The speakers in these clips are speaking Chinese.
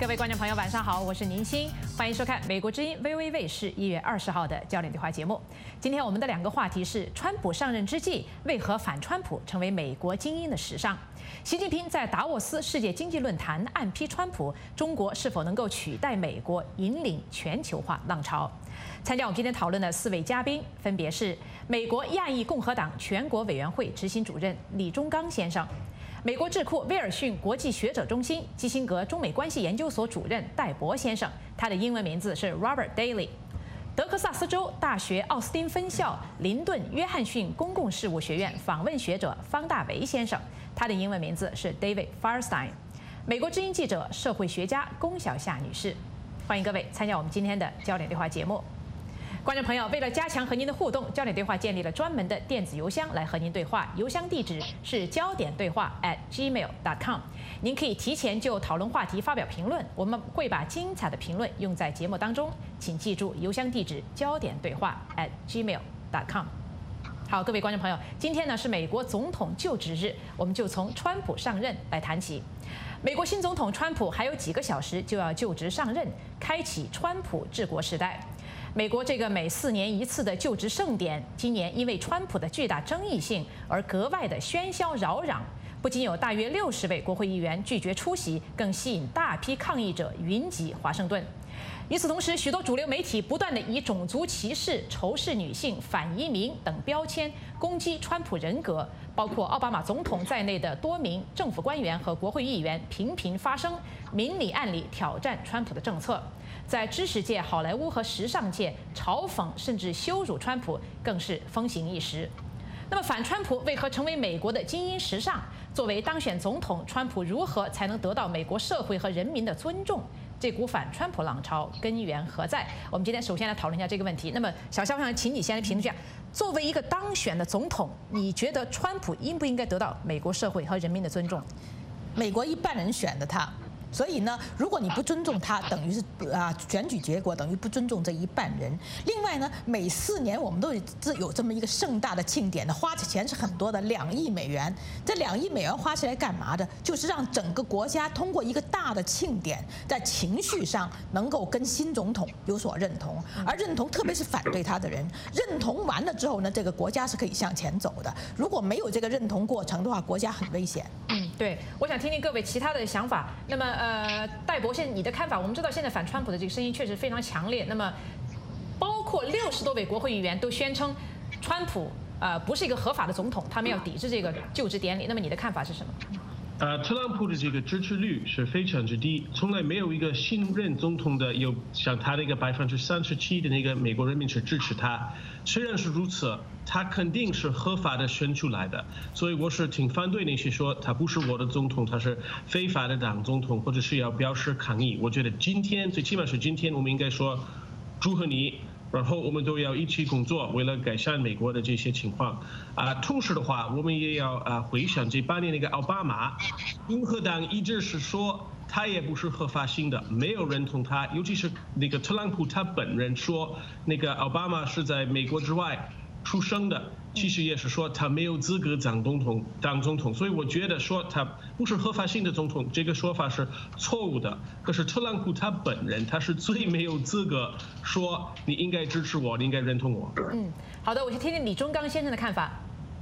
各位观众朋友，晚上好，我是宁欣，欢迎收看美国之音 VOA 卫视1月20号的焦点对话节目。今天我们的两个话题是：川普上任之际，为何反川普成为美国精英的时尚？习近平在达沃斯世界经济论坛暗批川普，中国是否能够取代美国引领全球化浪潮？参加我们今天讨论的4位嘉宾分别是美国亚裔共和党全国委员会执行主任李忠刚先生。美国智库威尔逊国际学者中心基辛格中美关系研究所主任戴博先生，他的英文名字是 Robert Daly； 德克萨斯州大学奥斯汀分校林顿约翰逊公共事务学院访问学者方大为先生，他的英文名字是 David Firestein； 美国之音记者、社会学家龚小夏女士。欢迎各位参加我们今天的焦点对话节目。观众朋友，为了加强和您的互动，焦点对话建立了专门的电子邮箱来和您对话，邮箱地址是焦点对话@gmail.com。您可以提前就讨论话题发表评论，我们会把精彩的评论用在节目当中。请记住邮箱地址焦点对话@gmail.com。好，各位观众朋友，今天呢是美国总统就职日，我们就从川普上任来谈起。美国新总统川普还有几个小时就要就职上任，开启川普治国时代。美国这个每4年一次的就职盛典，今年因为川普的巨大争议性而格外的喧嚣扰攘。不仅有大约60位国会议员拒绝出席，更吸引大批抗议者云集华盛顿。与此同时，许多主流媒体不断地以种族歧视、仇视女性、反移民等标签攻击川普人格，包括奥巴马总统在内的多名政府官员和国会议员频频发声，明里暗里挑战川普的政策。在知识界、好莱坞和时尚界，嘲讽甚至羞辱川普更是风行一时。那么，反川普为何成为美国的精英时尚？作为当选总统，川普如何才能得到美国社会和人民的尊重？这股反川普浪潮根源何在？我们今天首先来讨论一下这个问题。那么，小肖，想请你先来评论一下，作为一个当选的总统，你觉得川普应不应该得到美国社会和人民的尊重？ 美国1半人选的他。所以呢，如果你不尊重他，等于是选举结果等于不尊重这1半人。另外呢，每4年我们都有这么一个盛大的庆典的，花的钱是很多的，2亿美元。这2亿美元花起来干嘛的？就是让整个国家通过一个大的庆典，在情绪上能够跟新总统有所认同，而认同特别是反对他的人，认同完了之后呢，这个国家是可以向前走的。如果没有这个认同过程的话，国家很危险。 对，我想听听各位其他的想法。那么，戴博士，你的看法？我们知道现在反川普的这个声音确实非常强烈。那么，包括60多位国会议员都宣称，川普不是一个合法的总统，他们要抵制这个就职典礼。那么，你的看法是什么？ 特朗普的这个支持率是非常之低，从来没有一个新任总统的有像他那个37%的那个美国人民是支持他。虽然是如此，他肯定是合法的选出来的，所以我是挺反对那些说他不是我的总统，他是非法的当总统，或者是要表示抗议。我觉得今天最起码是今天，我们应该说祝贺你。然后我们都要一起工作，为了改善美国的这些情况。同时的话，我们也要回想这8年那个奥巴马，共和党一直是说他也不是合法性的，没有认同他，尤其是那个特朗普他本人说那个奥巴马是在美国之外出生的，其实也是说他没有资格当总统，所以我觉得说他不是合法性的总统，这个说法是错误的。可是特朗普他本人他是最没有资格说你应该支持我，你应该认同我。 好的，我去听听李忠刚先生的看法。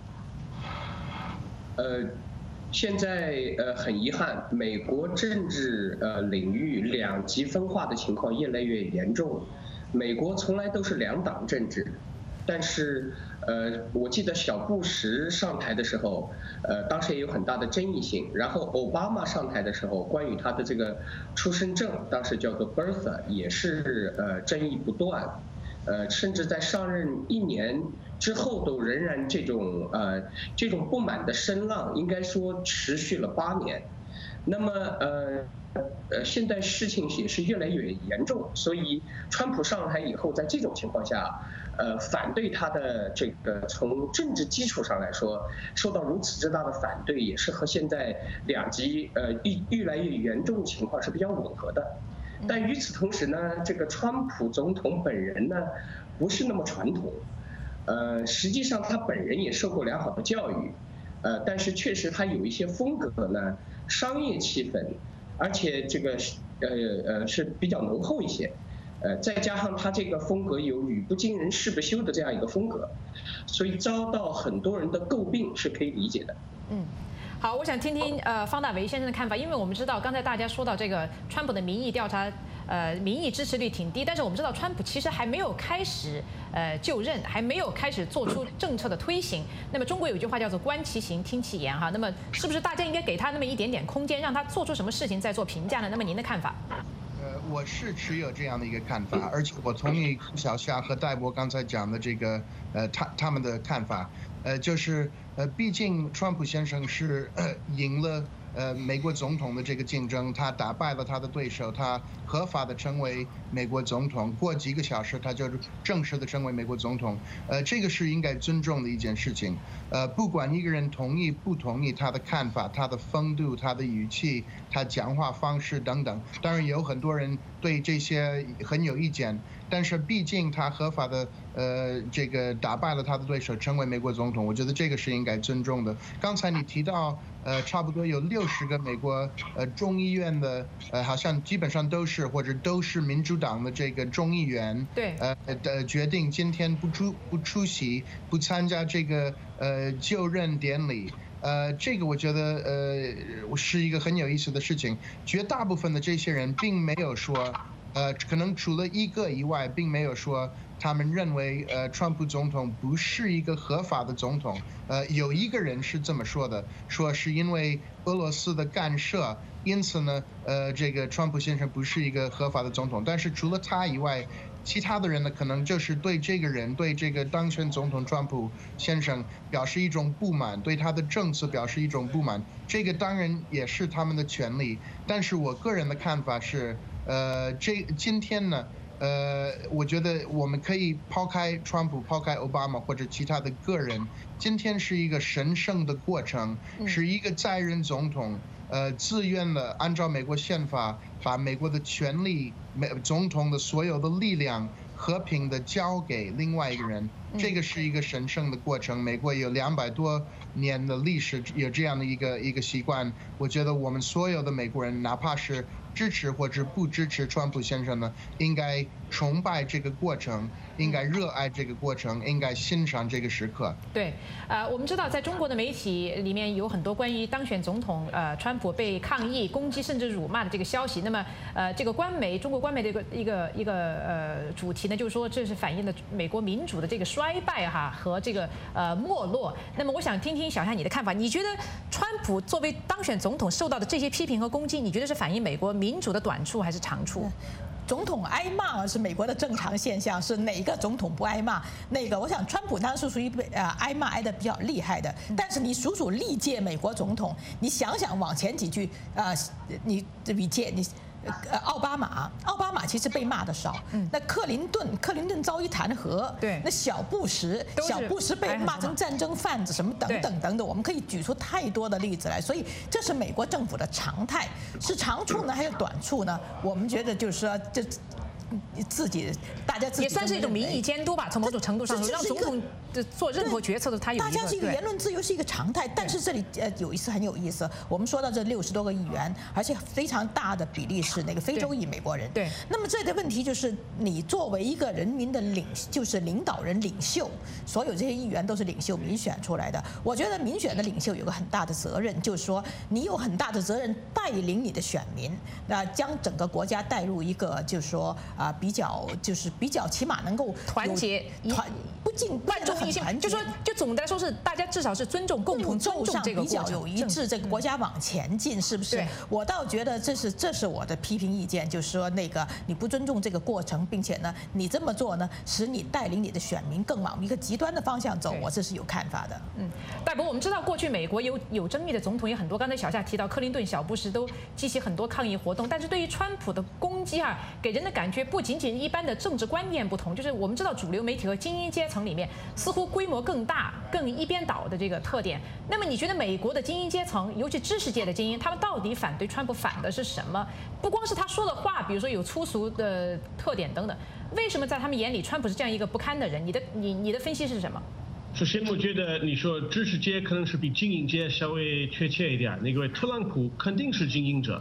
现在很遗憾，美国政治领域两极分化的情况越来越严重。美国从来都是2党政治，但是我记得小布什上台的时候，当时也有很大的争议性。然后奥巴马上台的时候，关于他的这个出生证，当时叫做 birth， 也是争议不断。甚至在上任1年之后，都仍然这种不满的声浪，应该说持续了8年。那么现在事情也是越来越严重，所以川普上台以后，在这种情况下，反对他的这个从政治基础上来说，受到如此之大的反对，也是和现在两极越来越严重的情况是比较吻合的。但与此同时呢，这个川普总统本人呢，不是那么传统，实际上他本人也受过良好的教育，但是确实他有一些风格呢，商业气氛，而且这个是比较浓厚一些。再加上他这个风格有语不惊人誓不休的这样一个风格，所以遭到很多人的诟病是可以理解的。 好，我想听听方大为先生的看法，因为我们知道刚才大家说到这个川普的民意调查，民意支持率挺低，但是我们知道川普其实还没有开始就任，还没有开始做出政策的推行。那么中国有句话叫做观其行，听其言哈，那么是不是大家应该给他那么一点点空间，让他做出什么事情再做评价呢？那么您的看法？ 我是持有这样的一个看法，而且我同意小夏和戴博刚才讲的这个他们的看法，就是毕竟川普先生是赢了美国总统的这个竞争，他打败了他的对手，他合法的成为美国总统，过几个小时他就正式的成为美国总统，这个是应该尊重的一件事情，不管一个人同意不同意他的看法，他的风度，他的语气，他讲话方式等等，当然有很多人对这些很有意见，但是毕竟他合法的这个打败了他的对手，成为美国总统，我觉得这个是应该尊重的。刚才你提到差不多有60个美国众议院的好像基本上都是或者都是民主党的这个众议员， 对， 决定今天不出席，不参加这个就任典礼。这个我觉得是一个很有意思的事情。绝大部分的这些人并没有说，可能除了一个以外，并没有说他们认为川普总统不是一个合法的总统。有一个人是这么说的，说是因为俄罗斯的干涉，因此呢，这个川普先生不是一个合法的总统。但是除了他以外，其他的人呢，可能就是对这个人，对这个当选总统川普先生表示一种不满，对他的政策表示一种不满。这个当然也是他们的权利。但是我个人的看法是，今天呢，我觉得我们可以抛开川普、抛开奥巴马或者其他的个人，今天是一个神圣的过程，是一个在任总统。自愿的按照美国宪法，把美国的权利、总统的所有的力量和平的交给另外一个人，这个是一个神圣的过程。美国有200多年的历史，有这样的一个习惯。我觉得我们所有的美国人，哪怕是支持或者不支持川普先生呢，应该崇拜这个过程，应该热爱这个过程，应该欣赏这个时刻。 对，我们知道在中国的媒体里面有很多关于当选总统川普被抗议、攻击甚至辱骂的这个消息。那么这个中国官媒的一个主题呢，就是说这是反映了美国民主的这个衰败和这个没落。那么我想听听小夏你的看法，你觉得川普作为当选总统受到的这些批评和攻击，你觉得是反映美国民主的短处还是长处？ 总统挨骂是美国的正常现象，是哪个总统不挨骂？我想川普他是属于挨骂挨得比较厉害的。但是你数数历届美国总统，你想想往前几句你奥巴马其实被骂的少，那克林顿遭遇弹劾， 对， 那小布什被骂成战争贩子什么等等，我们可以举出太多的例子来，所以这是美国政府的常态，是长处呢还是短处呢？我们觉得就是说这。大家自己也算是一种民意监督吧，从某种程度上说，让总统做任何决策的他有一个。 大家是一个言论自由是一个常态，但是这里有一次很有意思，我们说到这60多个议员，而且非常大的比例是那个非洲裔美国人。 对。 那么这个问题就是，你作为一个人民的就是领导人、领袖，所有这些议员都是领袖民选出来的。我觉得民选的领袖有个很大的责任，就是说你有很大的责任带领你的选民，将整个国家带入一个就是说比较起码能够团结不尽万众一心， 就总的来说是大家至少是尊重共同尊重这个比较有一致，这个国家往前进，是不是？我倒觉得这是我的批评意见，就是说你不尊重这个过程，并且呢你这么做呢，使你带领你的选民更往一个极端的方向走，我这是有看法的。 戴博，我们知道过去美国有争议的总统也很多，刚才小夏提到克林顿、小布什都激起很多抗议活动，但是对于川普的攻击给人的感觉不仅仅一般的政治观念不同，就是我们知道主流媒体和精英阶层里面似乎规模更大、更一边倒的这个特点。那么你觉得美国的精英阶层，尤其知识界的精英，他们到底反对川普反的是什么？不光是他说的话，比如说有粗俗的特点等等，为什么在他们眼里川普是这样一个不堪的人？你的分析是什么？ 首先，我觉得你说知识界可能是比精英界稍微确切一点。那个特朗普肯定是精英者，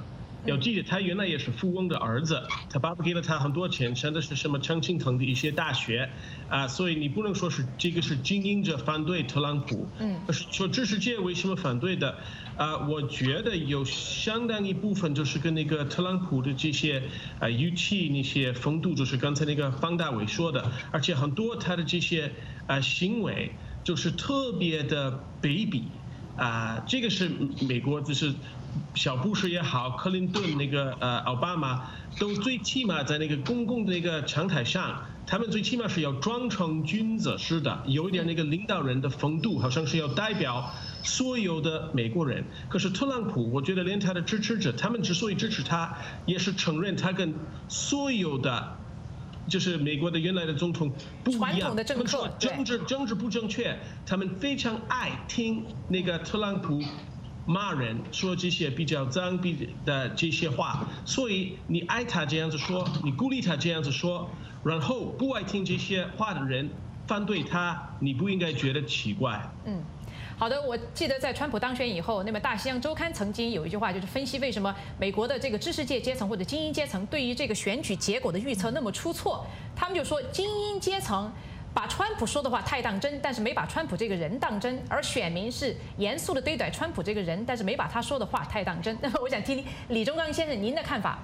要记得他原来也是富翁的儿子，他爸爸给了他很多钱，上的是什么常青藤的一些大学，所以你不能说是这个是精英者反对特朗普，说知识界为什么反对的？我觉得有相当一部分就是跟那个特朗普的这些语气那些风度，就是刚才那个方大伟说的，而且很多他的这些行为就是特别的卑鄙。这个是美国，就是小布什也好，克林顿那个奥巴马都最起码在那个公共的那个长台上，他们最起码是要装成君子似的，有一点那个领导人的风度，好像是要代表所有的美国人。可是特朗普，我觉得连他的支持者，他们之所以支持他，也是承认他跟所有的。就是美国的原来的总统不一样， 他们说政治不正确，他们非常爱听那个特朗普骂人，说这些比较脏的这些话，所以你爱他这样子说，你鼓励他这样子说，然后不爱听这些话的人反对他，你不应该觉得奇怪。 好的，我记得在川普当选以后，那么《大西洋周刊》曾经有一句话，就是分析为什么美国的这个知识界阶层或者精英阶层对于这个选举结果的预测那么出错。他们就说，精英阶层把川普说的话太当真，但是没把川普这个人当真；而选民是严肃的对待川普这个人，但是没把他说的话太当真。那么，我想听听李忠刚先生您的看法。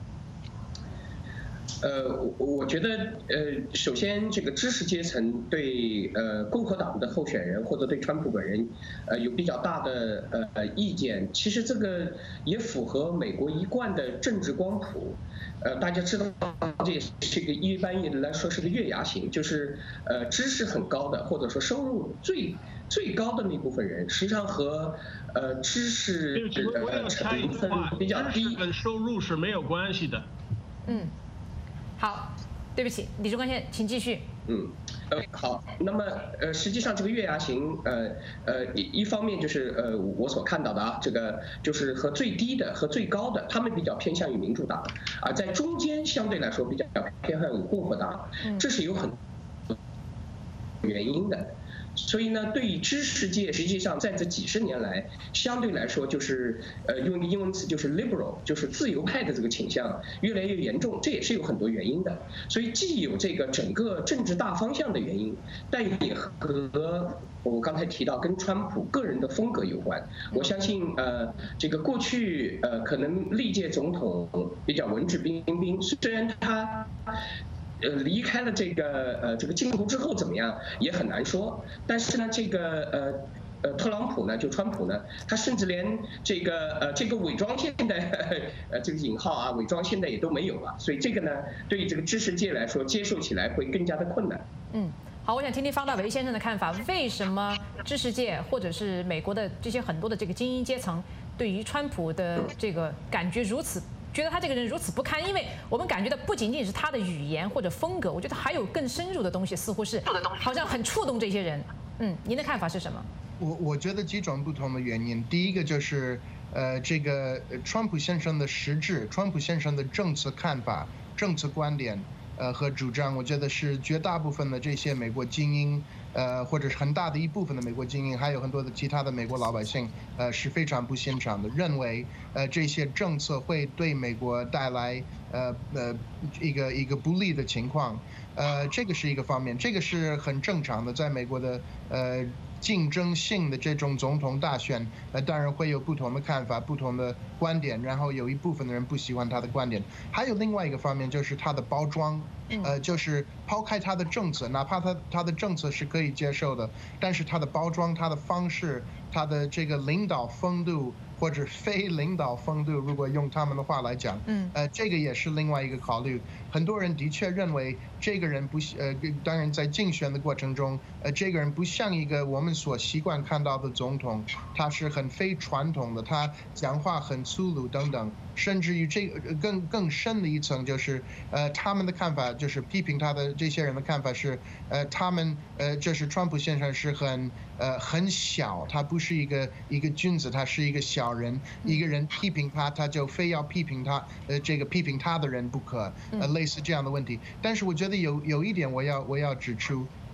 我觉得首先这个知识阶层对共和党的候选人或者对川普本人有比较大的意见，其实这个也符合美国一贯的政治光谱。大家知道这也是一个一般来说是个月牙形，就是知识很高的或者说收入最高的那部分人，实际上和知识成分比较低， 跟收入是没有关系的。 好，对不起，李忠刚先生，请继续。 好，那么实际上这个月牙形，一方面就是我所看到的这个就是和最低的和最高的，他们比较偏向于民主党，在中间相对来说比较偏向于共和党，这是有很多原因的。所以呢，对于知识界，实际上在这几十年来，相对来说就是用一个英文词就是 liberal， 就是自由派的这个倾向越来越严重，这也是有很多原因的。所以既有这个整个政治大方向的原因，但也和我刚才提到跟川普个人的风格有关。我相信这个过去可能历届总统比较文质彬彬，虽然他离开了这个镜头之后怎么样也很难说，但是呢，这个特朗普呢，就川普呢，他甚至连这个伪装现在这个引号伪装现在也都没有了，所以这个呢，对于这个知识界来说，接受起来会更加的困难。 好，我想听听方大为先生的看法，为什么知识界或者是美国的这些很多的这个精英阶层对于川普的这个感觉如此？觉得他这个人如此不堪，因为我们感觉到不仅仅是他的语言或者风格，我觉得还有更深入的东西，似乎是好像很触动这些人。您的看法是什么？ 我觉得几种不同的原因。第一个就是这个川普先生的实质，川普先生的政策看法、政策观点和主张，我觉得是绝大部分的这些美国精英。或者是很大的一部分的美国精英，还有很多的其他的美国老百姓，是非常不欣赏的，认为这些政策会对美国带来一个不利的情况，这个是一个方面，这个是很正常的，在美国的竞争性的这种总统大选，当然会有不同的看法、不同的观点，然后有一部分的人不喜欢他的观点。还有另外一个方面就是他的包装，就是抛开他的政策，哪怕他的政策是可以接受的，但是他的包装、他的方式、他的这个领导风度或者非领导风度，如果用他们的话来讲，这个也是另外一个考虑。很多人的确认为这个人不，当然在竞选的过程中，这个人不像一个我们所习惯看到的总统，他是很非传统的，他讲话很粗鲁等等，甚至于这个更深的一层就是，他们的看法就是批评他的这些人的看法是，他们就是川普先生是很小，他不是一个君子，他是一个小人，一个人批评他，他就非要批评他，这个批评他的人不可，类似这样的问题。但是我觉得有一点我要指出，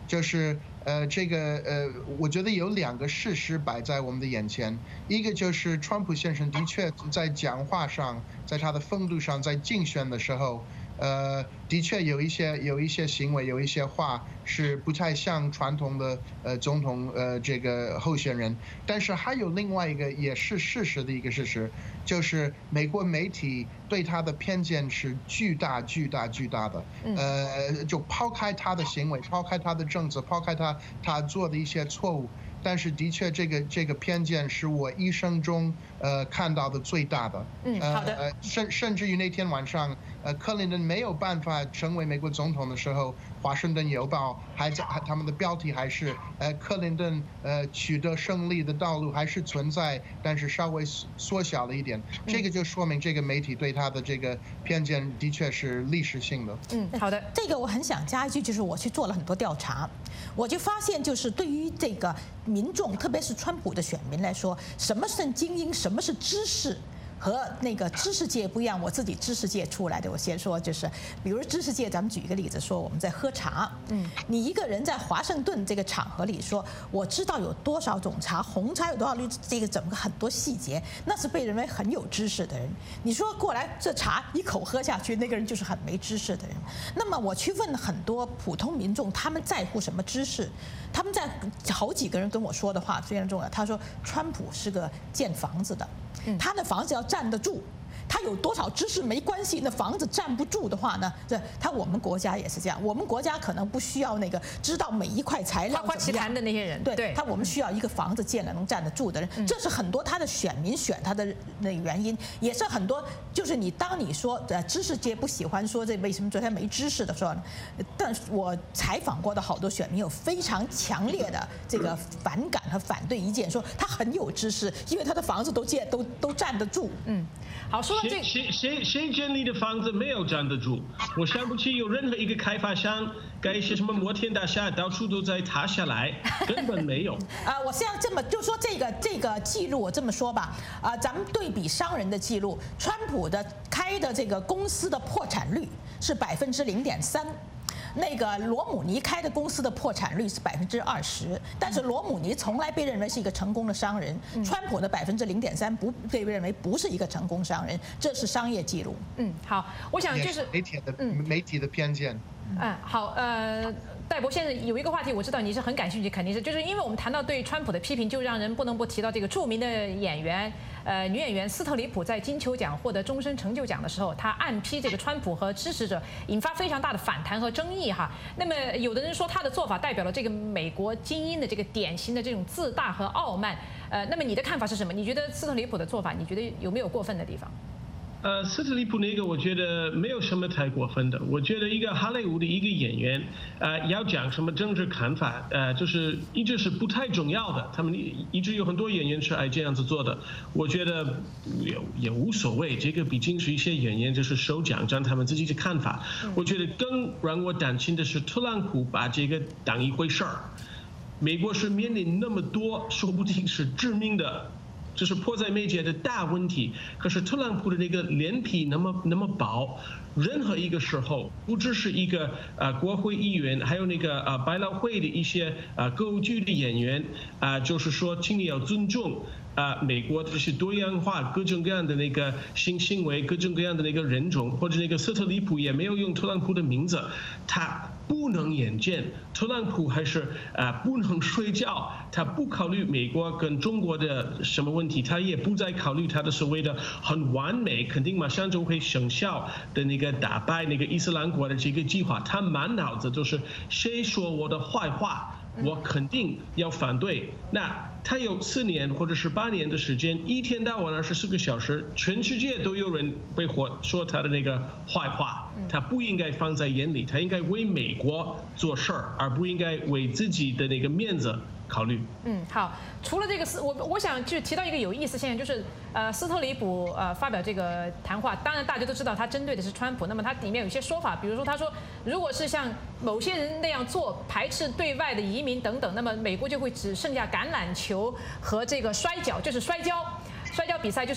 就是我觉得有2个事实摆在我们的眼前，一个就是川普先生的确在讲话上，在他的风度上，在竞选的时候。的确有一些行为，有一些话是不太像传统的总统这个候选人，但是还有另外一个也是事实的一个事实，就是美国媒体对他的偏见是巨大的，就抛开他的行为，抛开他的政策，抛开他做的一些错误。但是的确，这个偏见是我一生中看到的最大的。 好的。 甚至于那天晚上，克林顿没有办法成为美国总统的时候，《华盛顿邮报》他们的标题还是克林顿取得胜利的道路还是存在，但是稍微缩小了一点。这个就说明这个媒体对他的这个偏见的确是历史性的。 好的。这个我很想加一句，就是我去做了很多调查，我就发现就是对于这个民众，特别是川普的选民来说，什么是精英，什么是知识，和那个知识界不一样。我自己知识界出来的，我先说就是，比如知识界，咱们举一个例子，说我们在喝茶，你一个人在华盛顿这个场合里说，我知道有多少种茶，红茶有多少绿，这个整个很多细节，那是被认为很有知识的人。你说过来这茶一口喝下去，那个人就是很没知识的人。那么我去问很多普通民众，他们在乎什么知识？他们在好几个人跟我说的话非常重要。他说，川普是个建房子的。他的房子要站得住，他有多少知识没关系，那房子站不住的话呢？我们国家也是这样，我们国家可能不需要那个知道每一块材料夸夸其谈的那些人， 对，我们需要一个房子建了能站得住的人，这是很多他的选民选他的那个原因，也是很多就是当你说知识界不喜欢说这为什么觉得他没知识的时候，但是我采访过的好多选民有非常强烈的这个反感和反对意见，说他很有知识，因为他的房子都站得住。 好，说到这谁建立的房子没有站得住？我想不起有任何一个开发商盖一些什么摩天大厦，到处都在塌下来，根本没有。 我现在这么就说这个记录，我这么说吧，咱们对比商人的记录，川普的开的这个公司的破产率是0.3%。那个罗姆尼开的公司的破产率是20%，但是罗姆尼从来被认为是一个成功的商人，川普的0.3%不被认为不是一个成功商人，这是商业记录。 好，我想就是媒体的偏见。 好，戴博先生有一个话题，我知道你是很感兴趣，肯定是就是因为我们谈到对川普的批评，就让人不能不提到这个著名的演员，女演员斯特里普在金球奖获得终身成就奖的时候，她暗批这个川普和支持者，引发非常大的反弹和争议哈。那么有的人说她的做法代表了这个美国精英的这个典型的这种自大和傲慢，那么你的看法是什么？你觉得斯特里普的做法，你觉得有没有过分的地方？ 斯特里普那个我觉得没有什么太过分的。我觉得一个好莱坞的一个演员，要讲什么政治看法，就是一直是不太重要的。他们一直有很多演员是爱这样子做的。我觉得也无所谓，这个毕竟是一些演员就是受奖，这样他们自己的看法。我觉得更让我担心的是特朗普把这个当一回事儿。美国是面临那么多，说不定是致命的。这是迫在眉睫的大问题，可是特朗普的那个脸皮那么薄，任何一个时候，不只是一个国会议员，还有那个百老汇的一些歌舞剧的演员，就是说，请你要尊重美国这些多样化、各种各样的那个性行为、各种各样的那个人种，或者那个斯特里普也没有用特朗普的名字，他不能眼见，特朗普还是不能睡觉，他不考虑美国跟中国的什么问题，他也不再考虑他的所谓的很完美，肯定马上就会生效的那个打败那个伊斯兰国的这个计划，他满脑子就是谁说我的坏话，我肯定要反对。那他有4年或者是8年的时间，一天到晚24个小时，全世界都有人被说他的那个坏话，他不应该放在眼里，他应该为美国做事儿，而不应该为自己的那个面子考虑。 好，除了这个我想就提到一个有意思现象，就是斯特里普发表这个谈话，当然大家都知道他针对的是川普，那么他里面有一些说法，比如说他说，如果是像某些人那样做，排斥对外的移民等等，那么美国就会只剩下橄榄球和这个摔跤，就是摔跤比赛就是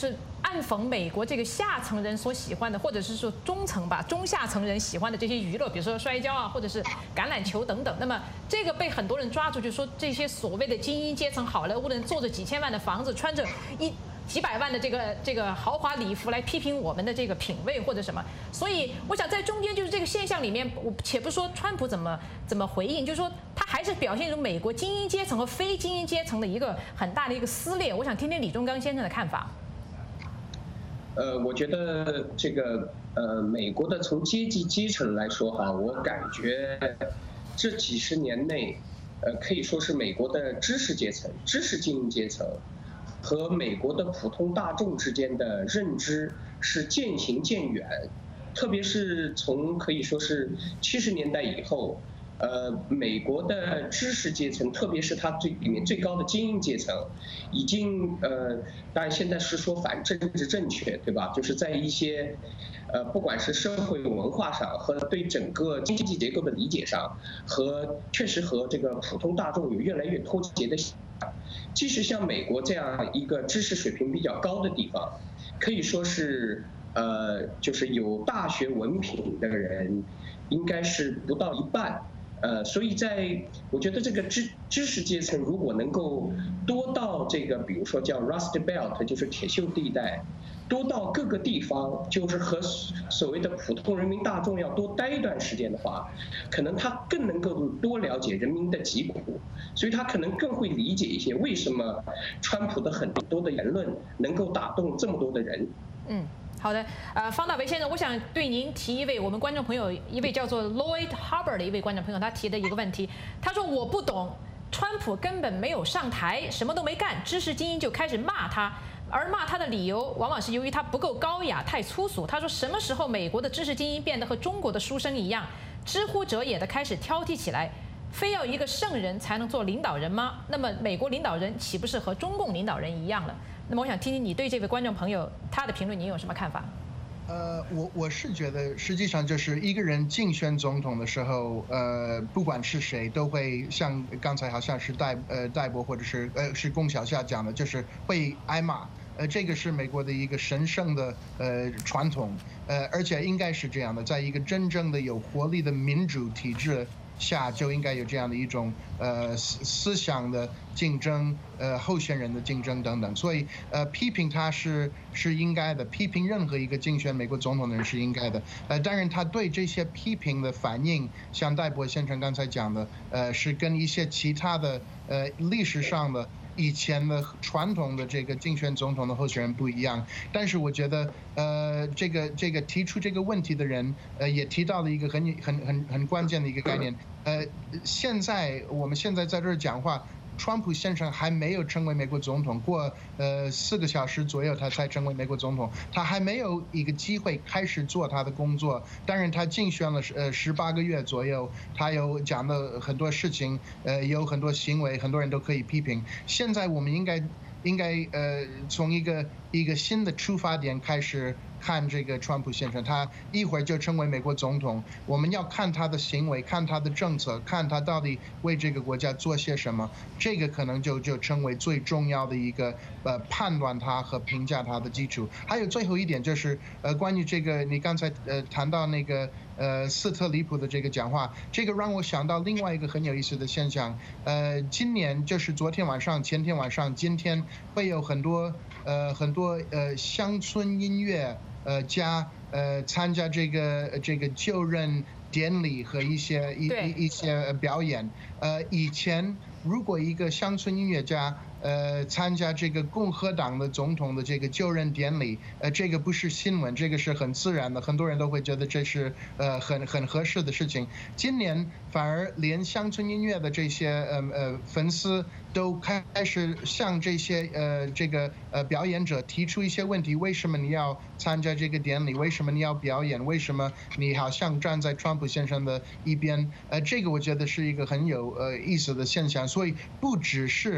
暗讽美国这个下层人所喜欢的，或者是说中层吧、中下层人喜欢的这些娱乐，比如说摔跤啊，或者是橄榄球等等。那么这个被很多人抓住，就说这些所谓的精英阶层、好莱坞人坐着几千万的房子，穿着几百万的这个豪华礼服来批评我们的这个品味或者什么，所以我想在中间就是这个现象里面，我且不说川普怎么回应，就是说他还是表现一种美国精英阶层和非精英阶层的一个很大的一个撕裂。我想听听李忠刚先生的看法。 我觉得这个美国的从阶级阶层来说哈，我感觉这几十年内，可以说是美国的知识阶层、知识精英阶层和美国的普通大众之间的认知是渐行渐远，特别是从可以说是70年代以后，美国的知识阶层，特别是它里面最高的精英阶层，已经当然现在是说反政治正确，对吧？就是在一些不管是社会文化上和对整个经济结构的理解上，确实和这个普通大众有越来越脱节的现象。即使像美国这样一个知识水平比较高的地方，可以说是就是有大学文凭的人，应该是不到一半。所以我觉得这个知识阶层如果能够多到这个，比如说叫 Rust Belt， 就是铁锈地带，多到各个地方，就是和所谓的普通人民大众要多待一段时间的话，可能他更能够多了解人民的疾苦，所以他可能更会理解一些为什么川普的很多的言论能够打动这么多的人。 好的，方大为先生，我想对您提一位我们观众朋友，一位叫做 Lloyd Hubbard 的一位观众朋友，他提的一个问题，他说我不懂，川普根本没有上台，什么都没干，知识精英就开始骂他，而骂他的理由往往是由于他不够高雅，太粗俗。他说什么时候美国的知识精英变得和中国的书生一样，知乎者也的开始挑剔起来？非要一个圣人才能做领导人吗？那么美国领导人岂不是和中共领导人一样了？那么我想听听你对这位观众朋友他的评论，你有什么看法？ 我是觉得，实际上就是一个人竞选总统的时候，不管是谁，都会像刚才好像是戴博或者是龚小夏讲的，就是会挨骂。这个是美国的一个神圣的传统，而且应该是这样的，在一个真正的有活力的民主体制下，就应该有这样的一种思想的竞争，候选人的竞争等等。所以批评他是应该的，批评任何一个竞选美国总统的人是应该的。当然他对这些批评的反应，像戴博先生刚才讲的，是跟一些其他的历史上的以前的传统的这个竞选总统的候选人不一样。但是我觉得这个提出这个问题的人也提到了一个很关键的一个概念。我们现在在这儿讲话，川普先生还没有成为美国总统，过4个小时左右他才成为美国总统，他还没有一个机会开始做他的工作。当然他竞选了18个月左右，他有讲的很多事情，有很多行为，很多人都可以批评。现在我们应该从一个新的出发点开始看这个川普先生，他一会儿就成为美国总统，我们要看他的行为，看他的政策，看他到底为这个国家做些什么，这个可能就成为最重要的一个判断他和评价他的基础。还有最后一点就是关于这个你刚才谈到那个斯特里普的这个讲话，这个让我想到另外一个很有意思的现象。今年就是昨天晚上、前天晚上、今天会有很多乡村音乐家参加这个就任典礼和一些表演。以前如果一个乡村音乐家参加这个共和党的总统的这个就任典礼，这个不是新闻，这个是很自然的，很多人都会觉得这是很合适的事情。今年反而连乡村音乐的这些粉丝都开始向这些表演者提出一些问题：为什么你要参加这个典礼？为什么你要表演？为什么你好像站在川普先生的一边？这个我觉得是一个很有意思的现象。所以不只是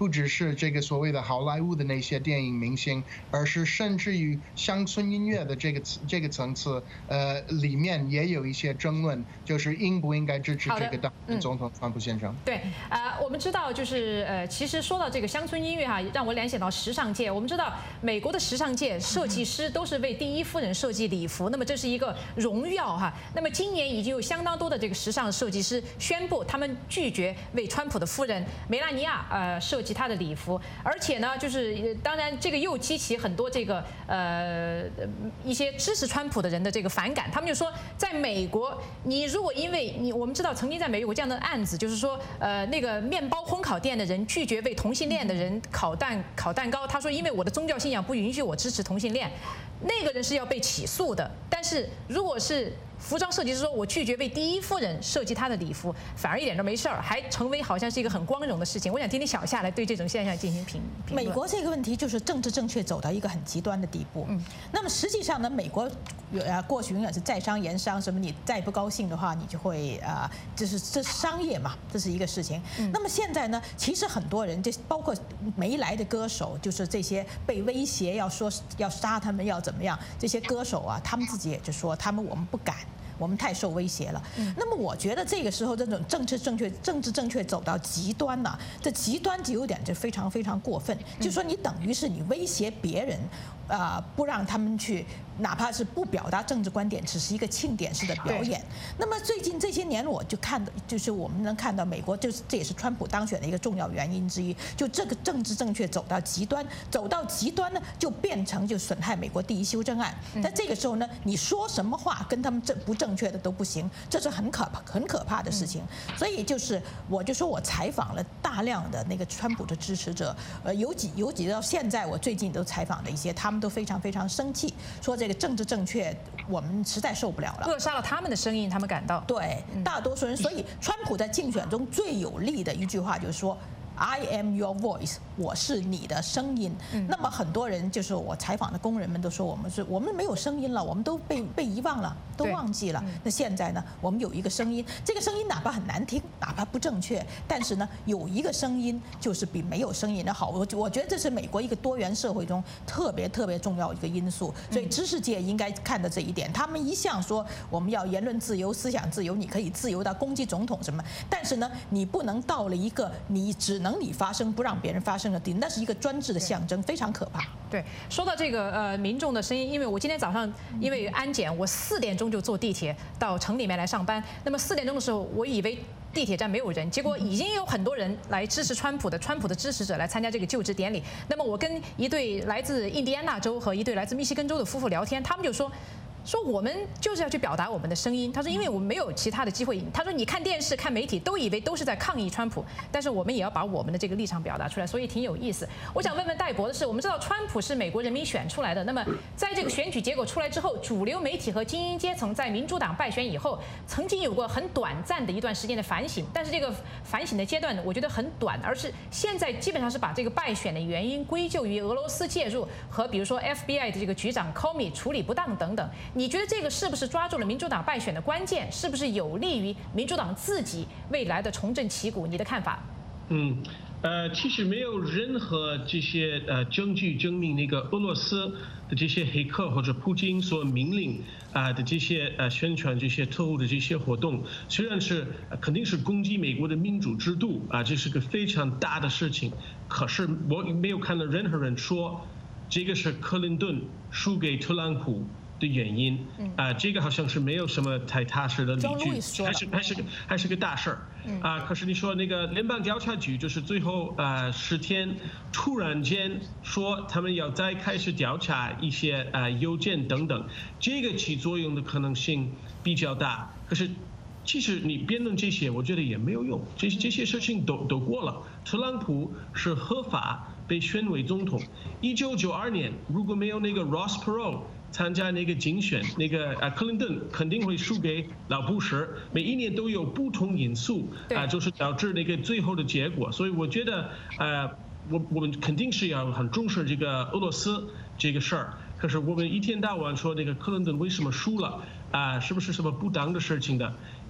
不只是这个所谓的好莱坞的那些电影明星，而是甚至于乡村音乐的这个层次，里面也有一些争论，就是应不应该支持这个当选总统川普先生。 对，我们知道就是其实说到这个乡村音乐哈，让我联想到时尚界。我们知道美国的时尚界设计师都是为第一夫人设计礼服，那么这是一个荣耀哈。那么今年已经有相当多的这个时尚设计师宣布，他们拒绝为川普的夫人梅拉尼亚设计她的礼服，而且呢，就是当然这个又激起很多这个一些支持川普的人的这个反感。他们就说，在美国，你如果因为我们知道曾经在美国有这样的案子，就是说那个面包烘烤店的人拒绝为同性恋的人烤蛋糕，他说因为我的宗教信仰不允许我支持同性恋，那个人是要被起诉的。但是如果是服装设计师说我拒绝为第一夫人设计她的礼服，反而一点都没事儿，还成为好像是一个很光荣的事情。我想听听小夏来对这种现象进行评论。 美国这个问题就是政治正确走到一个很极端的地步。那么实际上呢，美国过去永远是在商言商，什么你再不高兴的话，你就会这是商业嘛，这是一个事情。那么现在呢，其实很多人，就包括没来的歌手，就是这些被威胁要说要杀他们要怎么样，这些歌手啊，他们自己也就说我们不敢。我们太受威胁了。那么我觉得这个时候这种政治正确走到极端了，这极端就有点就非常非常过分。就说你等于是你威胁别人，不让他们去，哪怕是不表达政治观点，只是一个庆典式的表演。那么最近这些年，我就看到，就是我们能看到美国，就是这也是川普当选的一个重要原因之一。就这个政治正确走到极端，呢，就变成就损害美国第一修正案。在这个时候呢，你说什么话跟他们不正确的都不行，这是很可怕的事情。所以我就说我采访了大量的那个川普的支持者，有几到现在我最近都采访的一些，他们都非常非常生气，说这个政治正确我们实在受不了了， 扼杀了他们的声音，他们感到对大多数人。所以川普在竞选中最有力的一句话就是说I am your voice， 我是你的声音。那么很多人就是我采访的工人们都说我们没有声音了，我们都被遗忘了，都忘记了。那现在呢，我们有一个声音，这个声音哪怕很难听，哪怕不正确，但是呢，有一个声音就是比没有声音的好。我觉得这是美国一个多元社会中特别重要一个因素。所以知识界应该看到这一点。他们一向说我们要言论自由、思想自由，你可以自由到攻击总统什么，但是呢，你不能到了一个你只能你发声不让别人发声的地步，那是一个专制的象征，非常可怕。 对，说到这个民众的声音，因为我今天早上因为安检，我4点钟就坐地铁到城里面来上班。那么4点钟的时候，我以为地铁站没有人，结果已经有很多人来支持川普的支持者来参加这个就职典礼。那么我跟一对来自印第安纳州和一对来自密西根州的夫妇聊天，他们就说我们就是要去表达我们的声音。他说，因为我们没有其他的机会。他说，你看电视、看媒体都以为都是在抗议川普，但是我们也要把我们的这个立场表达出来，所以挺有意思。我想问问戴博的是，我们知道川普是美国人民选出来的，那么在这个选举结果出来之后，主流媒体和精英阶层在民主党败选以后，曾经有过很短暂的一段时间的反省，但是这个反省的阶段呢，我觉得很短，而是现在基本上是把这个败选的原因归咎于俄罗斯介入和比如说 FBI 的这个局长 Comey 处理不当等等。你觉得这个是不是抓住了民主党败选的关键？是不是有利于民主党自己未来的重振旗鼓？你的看法？ 其实没有任何这些证据证明那个俄罗斯的这些黑客或者普京所命令的这些宣传这些特务的这些活动，虽然是肯定是攻击美国的民主制度这是个非常大的事情，可是我没有看到任何人说这个是克林顿输给特朗普的原因这个好像是没有什么太踏实的理据，还是个大事儿可是你说那个联邦调查局就是最后10天突然间说他们要再开始调查一些邮件等等，这个起作用的可能性比较大。可是其实你辩论这些，我觉得也没有用，这些事情都过了。特朗普是合法被选为总统。1992年如果没有那个 Ross Perot参加那个竞选，那个克林顿肯定会输给老布什。每一年都有不同因素就是导致那个最后的结果。所以我觉得我们肯定是要很重视这个俄罗斯这个事儿。可是我们一天到晚说那个克林顿为什么输了是不是什么不当的事情的？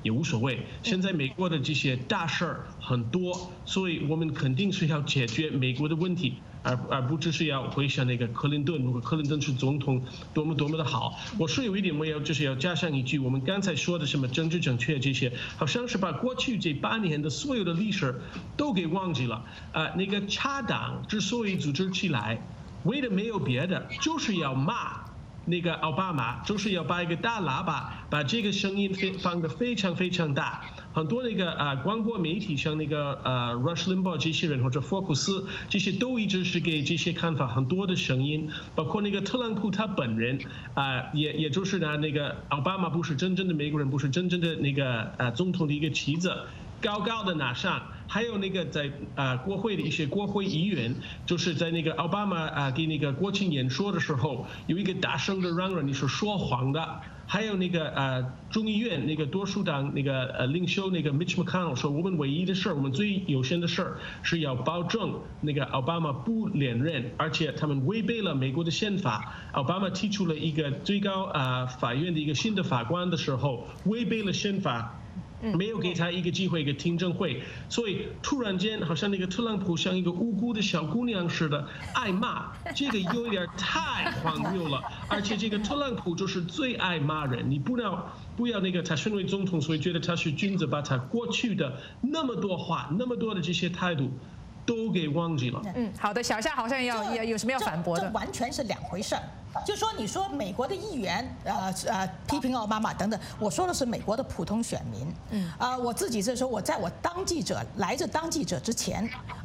也无所谓。现在美国的这些大事儿很多，所以我们肯定是要解决美国的问题。而不只是要回想那个克林顿，如果克林顿是总统，多么的好。我是有一点，就是要加上一句，我们刚才说的什么政治正确这些，好像是把过去这8年的所有的历史都给忘记了。那个茶党之所以组织起来，为的没有别的，就是要骂那个奥巴马，就是要把一个大喇叭把这个声音放得非常非常大。很多那个广播媒体，像那个Rush Limbaugh 这些人或者福克斯，这些都一直是给这些看法很多的声音，包括那个特朗普他本人也就是拿那个奥巴马不是真正的美国人，不是真正的那个总统的一个旗子，高高的拿上。还有那个在国会的一些国会议员，就是在那个奥巴马给那个国情演说的时候，有一个大声的嚷嚷你是说谎的。还有那个众议院那个多数党那个领袖那个 Mitch McConnell 说，我们唯一的事儿，我们最优先的事儿是要保证那个奥巴马不连任，而且他们违背了美国的宪法。奥巴马提出了一个最高法院的一个新的法官的时候，违背了宪法。没有给他一个机会，一个听证会，所以突然间好像那个特朗普像一个无辜的小姑娘似的爱骂，这个有点太荒谬了。而且这个特朗普就是最爱骂人，你不要那个他身为总统，所以觉得他是君子，把他过去的那么多话、那么多的这些态度都给忘记了。 好的，小夏好像要有什么要反驳的？ 这完全是两回事儿。就说你说美国的议员批评奥巴马等等，我说的是美国的普通选民。我自己是说，我在我来这当记者之前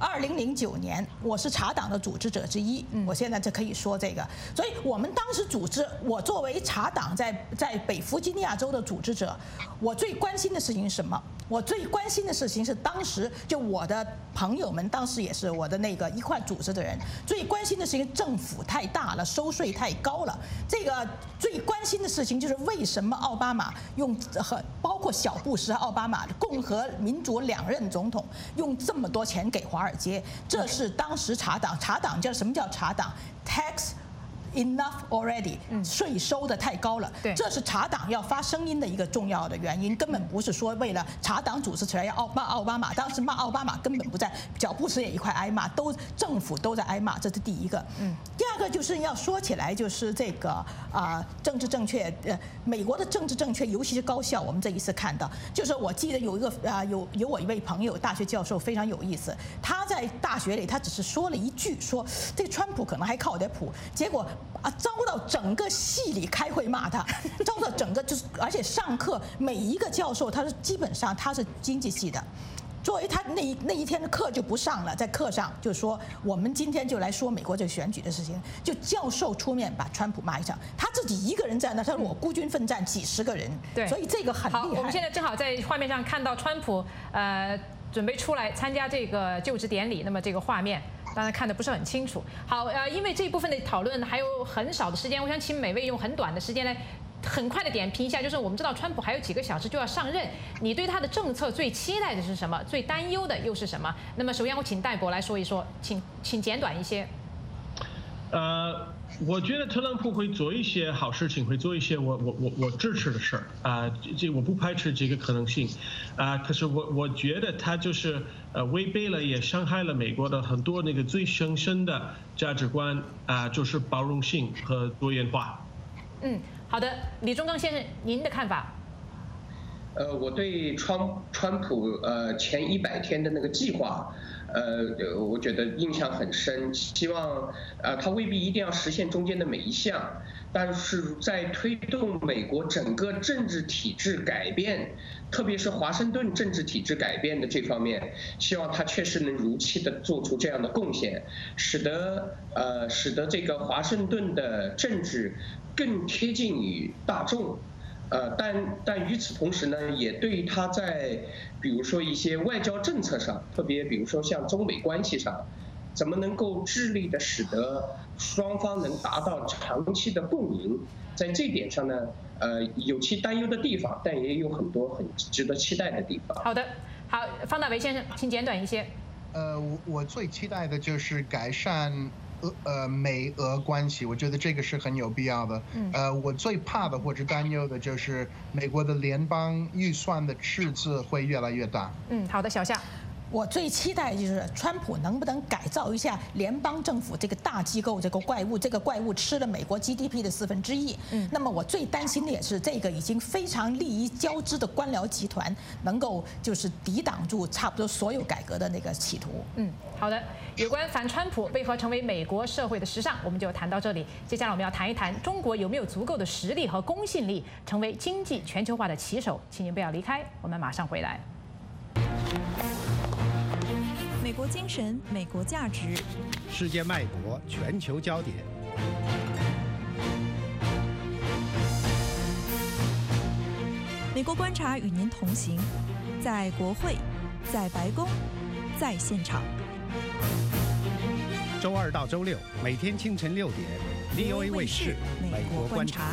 ，2009年我是茶党的组织者之一。我现在就可以说这个，所以我们当时组织，我作为茶党在北弗吉尼亚州的组织者，我最关心的事情是什么？我最关心的事情是当时就我的朋友们，当时也是我的那个一块组织的人，最关心的事情政府太大了，收税太高了。这个最关心的事情就是为什么奥巴马包括小布什和奥巴马共和民主2任总统用这么多钱给华尔街，这是当时茶党叫什么叫茶党 ？Tax enough already， 税收的太高了，这是茶党要发声音的一个重要的原因，根本不是说为了茶党组织起来要骂奥巴马，当时骂奥巴马根本不在，小布什也一块挨骂，政府都在挨骂，这是第一个。第二个就是要说起来就是这个政治正确，美国的政治正确，尤其是高校，我们这一次看到，就是我记得有一个有我一位朋友，大学教授非常有意思，他在大学里他只是说了一句，说这个川普可能还靠点谱，结果遭到整个系里开会骂他，遭到整个就是，而且上课每一个教授基本上他是经济系的，作为他那一天的课就不上了，在课上就说我们今天就来说美国这个选举的事情，就教授出面把川普骂一场，他自己一个人在那，他说我孤军奋战几10个人， 对， 所以这个很厉害。 好，我们现在正好在画面上看到川普准备出来参加这个就职典礼，那么这个画面当然看得不是很清楚。好，因为这一部分的讨论还有很少的时间，我想请每位用很短的时间来很快的点评一下。就是我们知道川普还有几个小时就要上任，你对他的政策最期待的是什么？最担忧的又是什么？那么首先我请戴博来说一说，请简短一些。 我觉得特朗普会做一些好事情，会做一些我支持的事儿这我不排斥这个可能性可是我觉得他就是违背了也伤害了美国的很多那个最深深的价值观就是包容性和多元化。 好的，李忠刚先生，您的看法？ 我对川普前100天的那个计划，我觉得印象很深。希望他未必一定要实现中间的每一项，但是在推动美国整个政治体制改变，特别是华盛顿政治体制改变的这方面，希望他确实能如期的做出这样的贡献，使得这个华盛顿的政治更贴近于大众。但与此同时呢，也对他在比如说一些外交政策上，特别比如说像中美关系上，怎么能够致力的使得双方能达到长期的共赢，在这点上呢，有其担忧的地方，但也有很多很值得期待的地方。 好的，好，方大为先生，请简短一些。 我最期待的就是改善美俄关系，我觉得这个是很有必要的。我最怕的或者担忧的就是美国的联邦预算的赤字会越来越大。 好的，小夏。 我最期待就是川普能不能改造一下联邦政府这个大机构，这个怪物吃了美国 GDP 的1/4。那么我最担心的也是这个已经非常利益交织的官僚集团能够就是抵挡住差不多所有改革的那个企图。 好的，有关反川普为何成为美国社会的时尚，我们就谈到这里。接下来我们要谈一谈中国有没有足够的实力和公信力成为经济全球化的旗手。请您不要离开，我们马上回来。 美国精神，美国价值， 世界脉搏，全球焦点。 美国观察与您同行，在国会，在白宫，在现场。 周2到周6，每天清晨6点 ，VOA 卫视《美国观察》。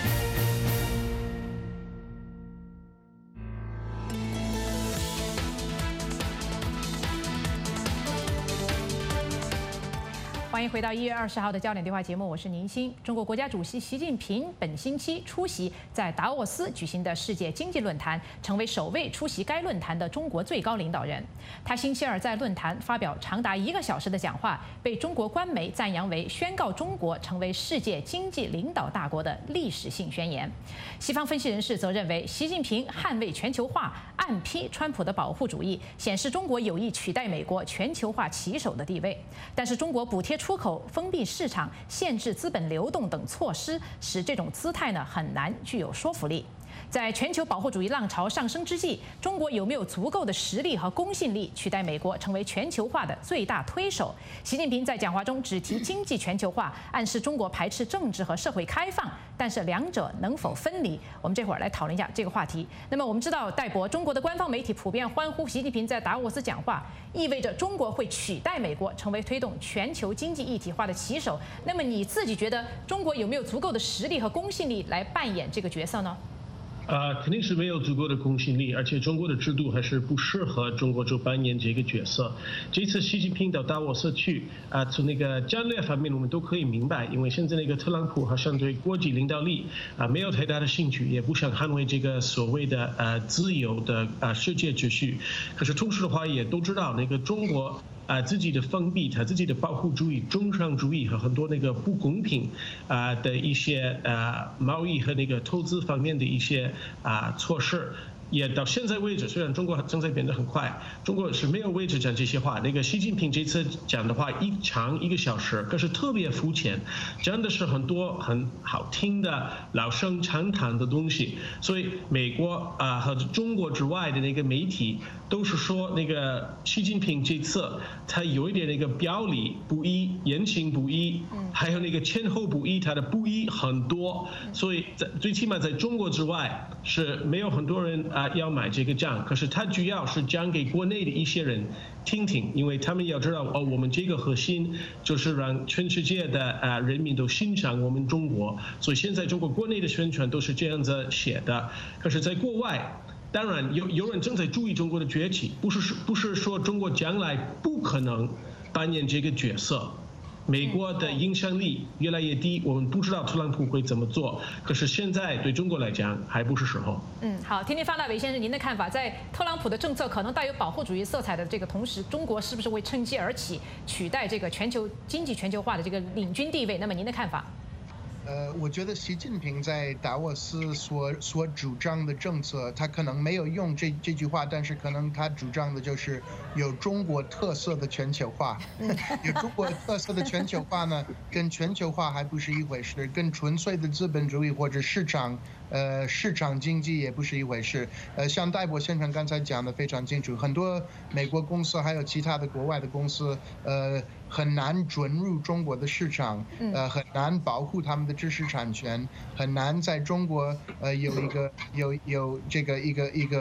欢迎回到1月20号的焦点对话节目，我是宁鑫。中国国家主席习近平本星期出席在达沃斯举行的世界经济论坛，成为首位出席该论坛的中国最高领导人。他星期二在论坛发表长达1个小时的讲话，被中国官媒赞扬为宣告中国成为世界经济领导大国的历史性宣言。西方分析人士则认为，习近平捍卫全球化，暗批川普的保护主义，显示中国有意取代美国全球化旗手的地位。但是中国补贴出口、封闭市场、限制资本流动等措施，使这种姿态呢很难具有说服力。在全球保护主义浪潮上升之际，中国有没有足够的实力和公信力取代美国成为全球化的最大推手？习近平在讲话中只提经济全球化，暗示中国排斥政治和社会开放，但是两者能否分离？我们这会儿来讨论一下这个话题。那么我们知道，戴博，中国的官方媒体普遍欢呼习近平在达沃斯讲话，意味着中国会取代美国成为推动全球经济一体化的旗手。那么你自己觉得中国有没有足够的实力和公信力来扮演这个角色呢？ 肯定是没有足够的公信力，而且中国的制度还是不适合中国就扮演这个角色。这次习近平到达沃斯去，从那个战略方面我们都可以明白，因为现在那个特朗普好像对国际领导力没有太大的兴趣，也不想捍卫这个所谓的自由的世界秩序。可是同时的话，也都知道那个中国。自己的封闭，他自己的保护主义、中商主义和很多那个不公平的一些贸易和那个投资方面的一些措施。也到现在为止，虽然中国正在变得很快，中国是没有位置讲这些话。那个习近平这次讲的话长1个小时，可是特别肤浅，讲的是很多很好听的老生常谈的东西。所以美国和中国之外的那个媒体都是说，那个习近平这次他有一点那个表里不一、言行不一，还有那个前后不一，他的不一很多。所以最起码在中国之外是没有很多人要买这个账，可是他主要是讲给国内的一些人听听，因为他们要知道我们这个核心就是让全世界的人民都欣赏我们中国，所以现在中国国内的宣传都是这样子写的。可是在国外，当然有人正在注意中国的崛起，不是说中国将来不可能扮演这个角色。美国的影响力越来越低，我们不知道特朗普会怎么做。可是现在对中国来讲还不是时候。 好，听听方大伟先生您的看法，在特朗普的政策可能带有保护主义色彩的这个同时，中国是不是会趁机而起，取代这个全球经济全球化的这个领军地位？那么您的看法？ 我觉得习近平在达沃斯所主张的政策，他可能没有用这句话，但是可能他主张的就是有中国特色的全球化。有中国特色的全球化呢，跟全球化还不是一回事，跟纯粹的资本主义或者市场经济也不是一回事。像戴博先生刚才讲的非常清楚，很多美国公司还有其他的国外的公司，很难准入中国的市场，很难保护他们的知识产权，很难在中国有这个一个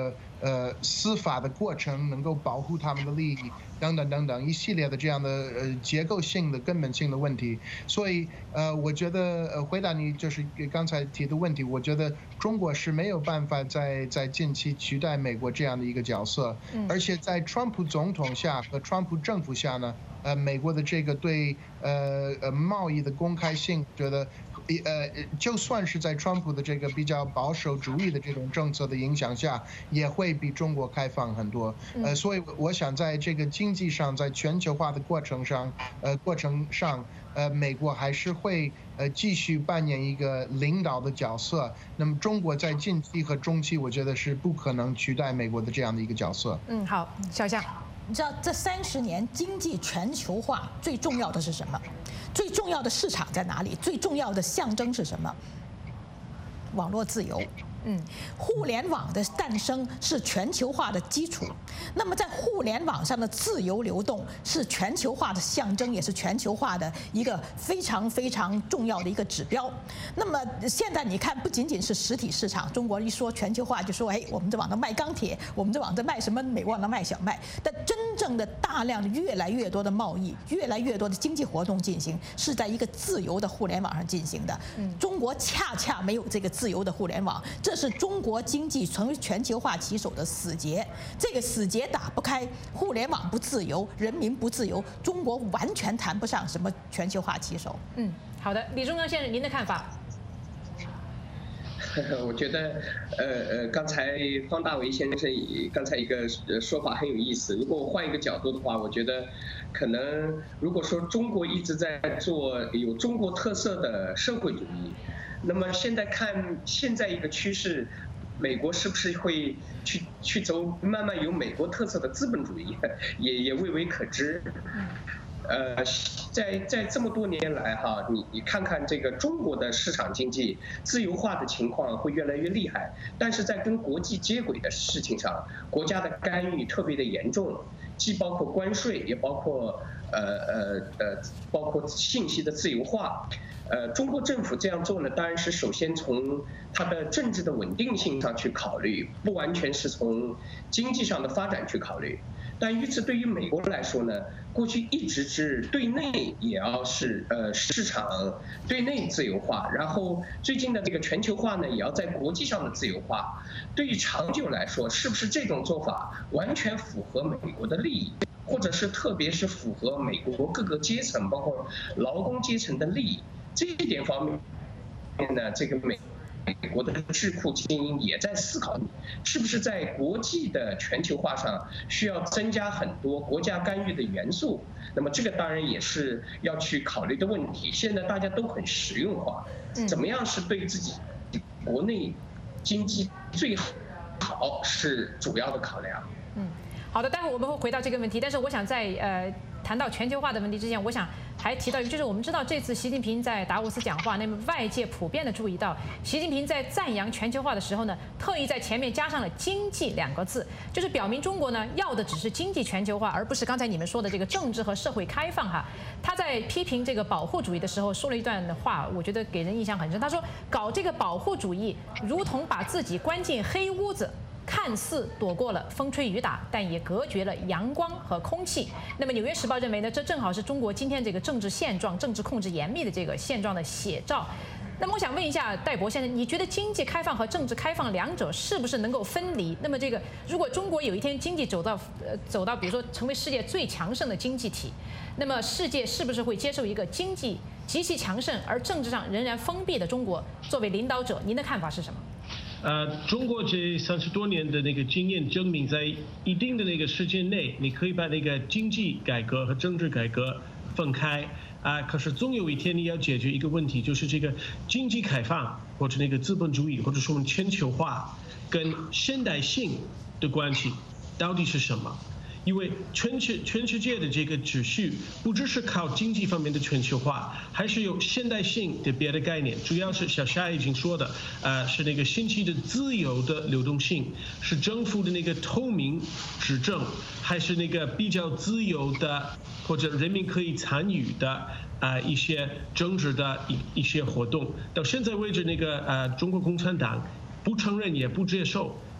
司法的过程能够保护他们的利益等等等等一系列的这样的结构性的根本性的问题。所以我觉得回答你就是刚才提的问题，我觉得中国是没有办法在近期取代美国这样的一个角色，而且在川普总统下和川普政府下呢，美国的这个对贸易的公开性，觉得就算是在川普的这个比较保守主义的这种政策的影响下，也会比中国开放很多。所以我想在这个经济上，在全球化的过程上，美国还是会继续扮演一个领导的角色。那么中国在近期和中期，我觉得是不可能取代美国的这样的一个角色。 好，小象。 你知道这30年经济全球化最重要的是什么？最重要的市场在哪里？最重要的象征是什么？网络自由。互联网的诞生是全球化的基础。那么在互联网上的自由流动是全球化的象征，也是全球化的一个非常非常重要的一个指标。那么现在你看，不仅仅是实体市场，中国一说全球化就说，我们这往那卖钢铁，我们这往这卖什么，美国往那卖小麦。但真正的大量的越来越多的贸易，越来越多的经济活动进行，是在一个自由的互联网上进行的。中国恰恰没有这个自由的互联网，这是中国经济成为全球化旗手的死结。这个死结打不开，互联网不自由，人民不自由，中国完全谈不上什么全球化旗手。 好的，李忠刚先生，您的看法？ 我觉得，刚才方大为先生刚才一个说法很有意思。如果我换一个角度的话，我觉得，可能如果说中国一直在做有中国特色的社会主义，那么现在看现在一个趋势，美国是不是会去走慢慢有美国特色的资本主义，也未为可知。在这么多年来哈，你看看这个中国的市场经济自由化的情况会越来越厉害，但是在跟国际接轨的事情上，国家的干预特别的严重，既包括关税，也包括包括信息的自由化。中国政府这样做呢，当然是首先从它的政治的稳定性上去考虑，不完全是从经济上的发展去考虑。但与此对于美国来说呢，过去一直是对内也要是市场对内自由化，然后最近的这个全球化呢，也要在国际上的自由化。对于长久来说，是不是这种做法完全符合美国的利益，或者是特别是符合美国各个阶层，包括劳工阶层的利益？这一点方面呢，这个美国的智库精英也在思考，是不是在国际的全球化上需要增加很多国家干预的元素。那么这个当然也是要去考虑的问题。现在大家都很实用化，怎么样是对自己国内经济最好是主要的考量。 好的，待会我们会回到这个问题，但是我想在谈到全球化的问题之前，我想还提到一个，就是我们知道这次习近平在达沃斯讲话，那么外界普遍的注意到，习近平在赞扬全球化的时候呢，特意在前面加上了经济2个字，就是表明中国呢要的只是经济全球化，而不是刚才你们说的这个政治和社会开放哈。他在批评这个保护主义的时候说了一段话，我觉得给人印象很深。他说，搞这个保护主义如同把自己关进黑屋子，看似躲过了风吹雨打，但也隔绝了阳光和空气。那么《纽约时报》认为呢，这正好是中国今天这个政治现状、政治控制严密的这个现状的写照。那么我想问一下戴博先生，你觉得经济开放和政治开放两者是不是能够分离？那么这个如果中国有一天经济走到比如说成为世界最强盛的经济体，那么世界是不是会接受一个经济极其强盛而政治上仍然封闭的中国作为领导者？您的看法是什么？ 中国这30多年的那个经验证明，在一定的那个时间内，你可以把那个经济改革和政治改革分开。可是总有一天你要解决一个问题，就是这个经济开放或者那个资本主义，或者说我们全球化跟现代性的关系到底是什么？因为全世界的这个秩序不只是靠经济方面的全球化，还是有现代性的别的概念，主要是小夏已经说的，是那个信息的自由的流动性，是政府的那个透明执政，还是那个比较自由的或者人民可以参与的一些政治的一些活动。到现在为止，那个中国共产党不承认也不接受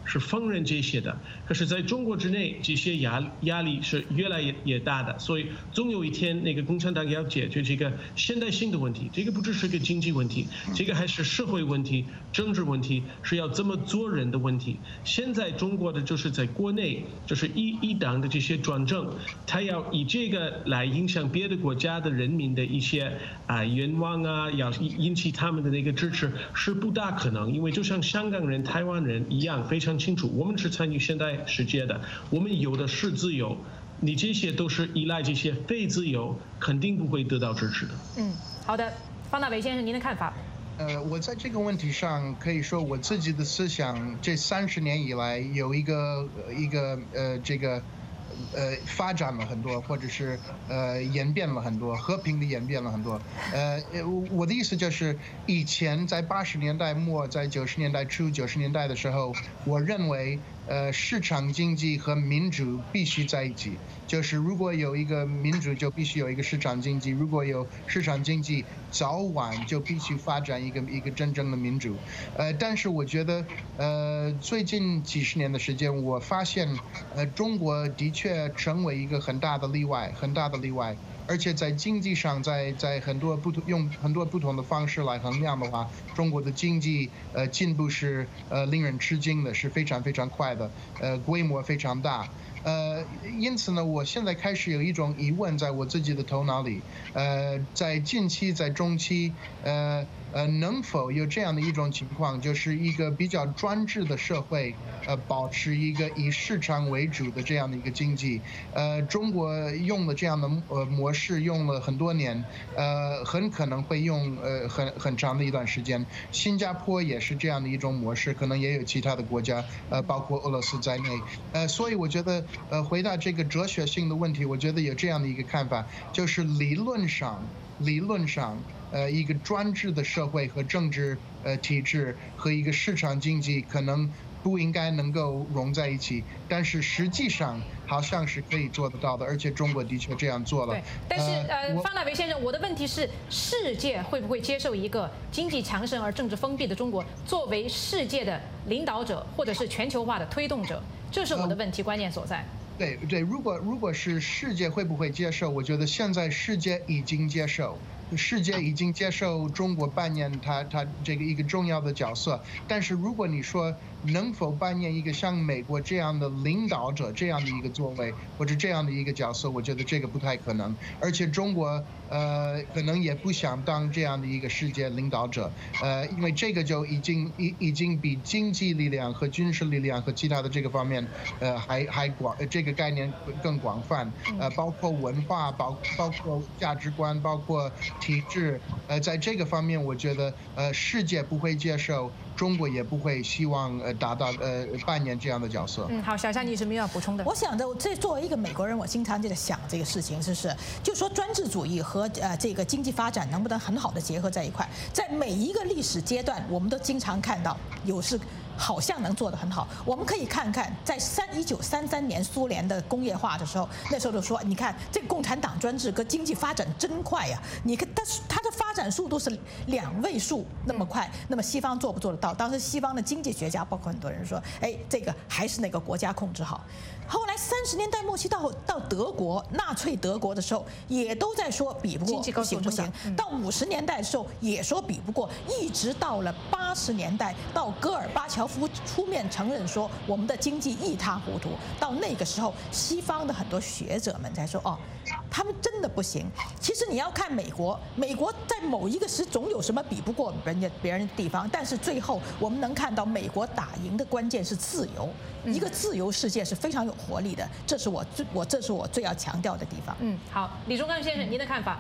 是放任这些的。可是在中国之内，这些压力是越来越大的，所以总有一天那个共产党要解决这个现代性的问题，这个不只是个经济问题，这个还是社会问题、政治问题，是要怎么做人的问题。现在中国的就是在国内就是一党的这些专政，他要以这个来影响别的国家的人民的一些愿望啊，要引起他们的那个支持是不大可能，因为就像香港人、台湾人一样非常清楚，我们是参与现代世界的，我们有的是自由，你这些都是依赖这些非自由，肯定不会得到支持的。 好的，方大为先生，您的看法？ 我在这个问题上可以说我自己的思想，这30年以来有一个这个发展了很多，或者是演变了很多，和平的演变了很多。我的意思就是，以前在80年代末，在90年代初、90年代的时候，我认为市场经济和民主必须在一起。就是如果有一个民主，就必须有一个市场经济；如果有市场经济，早晚就必须发展一个真正的民主。但是我觉得，最近几十年的时间，我发现，中国的确成为一个很大的例外，很大的例外。而且在经济上，在用很多不同的方式来衡量的话，中国的经济进步是令人吃惊的，是非常非常快的，规模非常大。因此呢，我现在开始有一种疑问在我自己的头脑里，在近期、在中期，能否有这样的一种情况，就是一个比较专制的社会，保持一个以市场为主的这样的一个经济。中国用了这样的模式用了很多年，很可能会用很长的一段时间。新加坡也是这样的一种模式，可能也有其他的国家，包括俄罗斯在内。所以我觉得，回答这个哲学性的问题，我觉得有这样的一个看法，就是理论上，一个专制的社会和政治体制和一个市场经济可能不应该能够融在一起，但是实际上好像是可以做得到的，而且中国的确这样做了。 对，但是方大为先生，我的问题是，世界会不会接受一个经济强盛而政治封闭的中国作为世界的领导者，或者是全球化的推动者？这是我的问题关键所在。 对，如果是世界会不会接受？我觉得现在世界已经接受。世界已经接受中国扮演它这个一个重要的角色，但是如果你说能否扮演一个像美国这样的领导者这样的一个座位或者这样的一个角色，我觉得这个不太可能。而且中国可能也不想当这样的一个世界领导者，因为这个就已经比经济力量和军事力量和其他的这个方面还广，这个概念更广泛，包括文化，包括价值观，包括体制，在这个方面，我觉得世界不会接受，中国也不会希望达到扮演这样的角色。 好，小夏，你有什么要补充的？ 我想着，这作为一个美国人，我经常就在想这个事情，就说专制主义和这个经济发展能不能很好的结合在一块？在每一个历史阶段，我们都经常看到好像能做得很好。我们可以看看，在1933年苏联的工业化的时候，那时候就说，你看这个共产党专制和经济发展真快呀！你看它的发展速度是2位数那么快，那么西方做不做得到？当时西方的经济学家，包括很多人说，这个还是那个国家控制好。后来30年代末期到德国，纳粹德国的时候，也都在说比不过，不行。到50年代的时候也说比不过，一直到了80年代，到戈尔巴乔夫出面承认说我们的经济一塌糊涂。到那个时候，西方的很多学者们才说，他们真的不行。其实你要看美国在某一个时总有什么比不过别人的地方，但是最后我们能看到美国打赢的关键是自由。一个自由世界是非常有活力的，这是我最要强调的地方。 好，李忠刚先生，您的看法？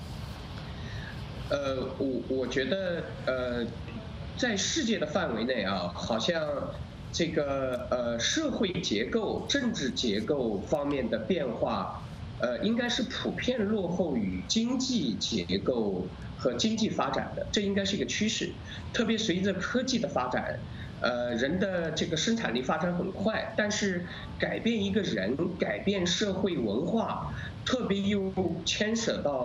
我觉得在世界的范围内啊，好像这个社会结构、政治结构方面的变化，应该是普遍落后于经济结构和经济发展的，这应该是一个趋势。特别随着科技的发展，人的这个生产力发展很快，但是改变一个人、改变社会文化，特别又牵涉到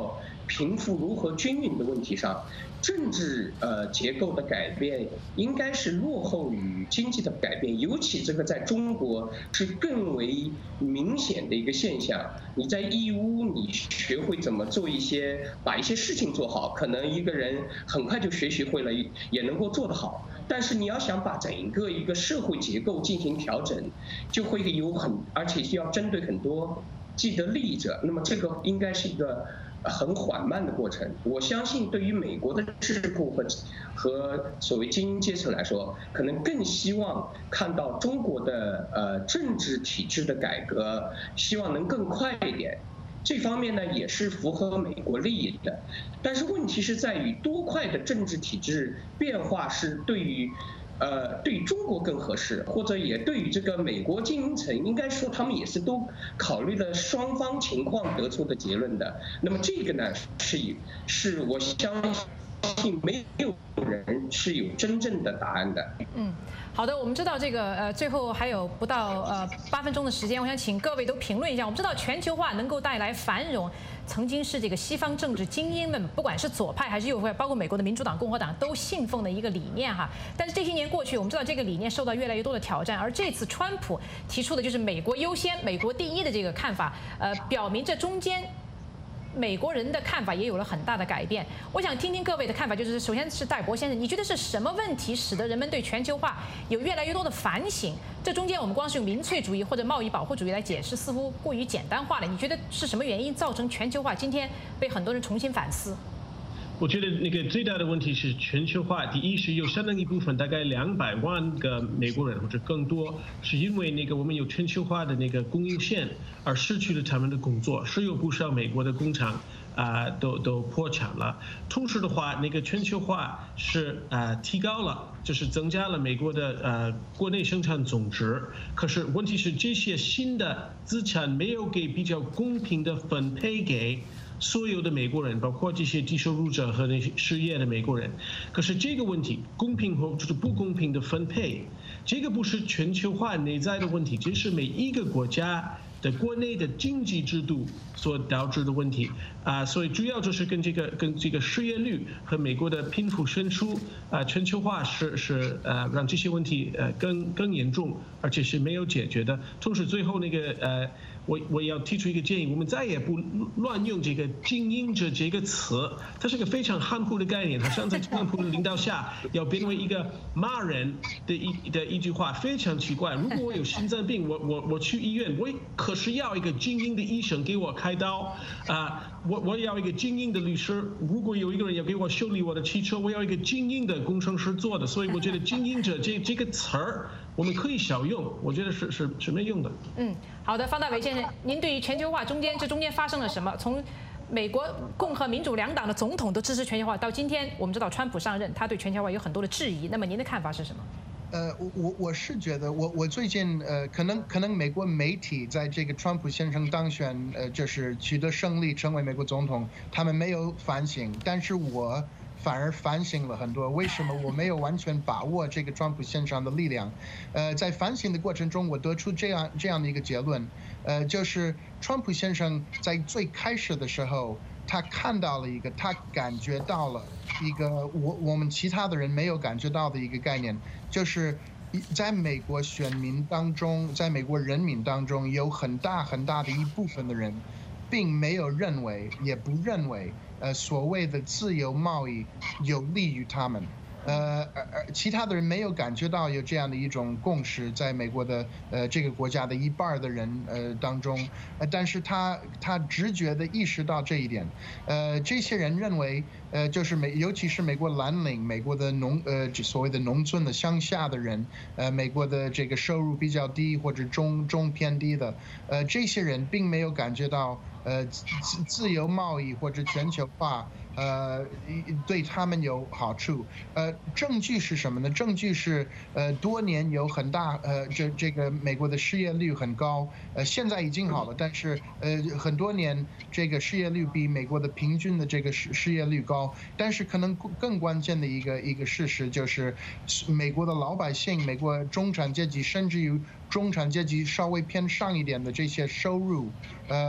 贫富如何均匀的问题上，政治结构的改变应该是落后于经济的改变，尤其这个在中国是更为明显的一个现象。你在义乌，你学会怎么做把一些事情做好，可能一个人很快就学习会了，也能够做得好。但是你要想把整一个社会结构进行调整，就会而且要针对很多既得利益者，那么这个应该是一个很缓慢的过程。我相信对于美国的智库和所谓精英阶层来说，可能更希望看到中国的政治体制的改革，希望能更快一点。这方面呢也是符合美国利益的，但是问题是在于多快的政治体制变化是对于中国更合适，或者也对于这个美国精英层，应该说他们也是都考虑了双方情况得出的结论的。那么这个呢是我相信没有人是有真正的答案的。 好的，我们知道这个最后还有不到8分钟的时间，我想请各位都评论一下。我们知道全球化能够带来繁荣，曾经是这个西方政治精英们，不管是左派还是右派，包括美国的民主党、共和党都信奉的一个理念哈。但是这些年过去，我们知道这个理念受到越来越多的挑战，而这次川普提出的就是美国优先、美国第一的这个看法，表明这中间美国人的看法也有了很大的改变。我想听听各位的看法，就是首先是戴博先生，你觉得是什么问题使得人们对全球化有越来越多的反省？这中间我们光是用民粹主义或者贸易保护主义来解释，似乎过于简单化了。你觉得是什么原因造成全球化今天被很多人重新反思？ 我觉得那个最大的问题是全球化。第一是有相当一部分，大概200万个美国人或者更多，是因为那个我们有全球化的那个供应线而失去了他们的工作，是有不少美国的工厂都破产了。同时的话，那个全球化是提高了，就是增加了美国的国内生产总值。可是问题是这些新的资产没有给比较公平的分配给所有的美国人，包括这些低收入者和那些失业的美国人。可是这个问题，公平或就是不公平的分配，这个不是全球化内在的问题，这是每一个国家的国内的经济制度所导致的问题所以主要就是跟这个失业率和美国的贫富悬殊全球化是让这些问题更严重，而且是没有解决的。同时最后那个我要提出一个建议，我们再也不乱用这个精英者这个词，它是个非常含糊的概念，它像在特朗普的领导下要变为一个骂人的一句话，非常奇怪。如果我有心脏病，我去医院，我可是要一个精英的医生给我开刀我要一个精英的律师。如果有一个人要给我修理我的汽车，我要一个精英的工程师做的。所以我觉得精英者这个词儿我们可以少用，我觉得是没用的。 好的，方大为先生，您对于全球化这中间发生了什么？从美国共和民主两党的总统都支持全球化，到今天我们知道川普上任，他对全球化有很多的质疑。那么您的看法是什么？ 我是觉得我最近可能美国媒体在这个川普先生当选就是取得胜利成为美国总统，他们没有反省，但是我反而反省了很多。为什么我没有完全把握这个川普先生的力量？在反省的过程中，我得出这样的一个结论，就是川普先生在最开始的时候，他看到了他感觉到了一个我们其他的人没有感觉到的一个概念，就是在美国选民当中，在美国人民当中，有很大的一部分的人，并没有认为，也不认为，所谓的自由贸易有利于他们。其他的人没有感觉到有这样的一种共识，在美国的这个国家的一半的人当中，但是他直觉地意识到这一点，这些人认为，就是尤其是美国蓝领、美国的所谓的农村的乡下的人，美国的这个收入比较低或者中偏低的，这些人并没有感觉到自由贸易或者全球化对他们有好处。证据是什么呢？证据是多年有很大这个美国的失业率很高，现在已经好了，但是很多年这个失业率比美国的平均的这个失业率高。但是可能更关键的一个事实就是，美国的老百姓、美国中产阶级，甚至于中产阶级稍微偏上一点的这些收入，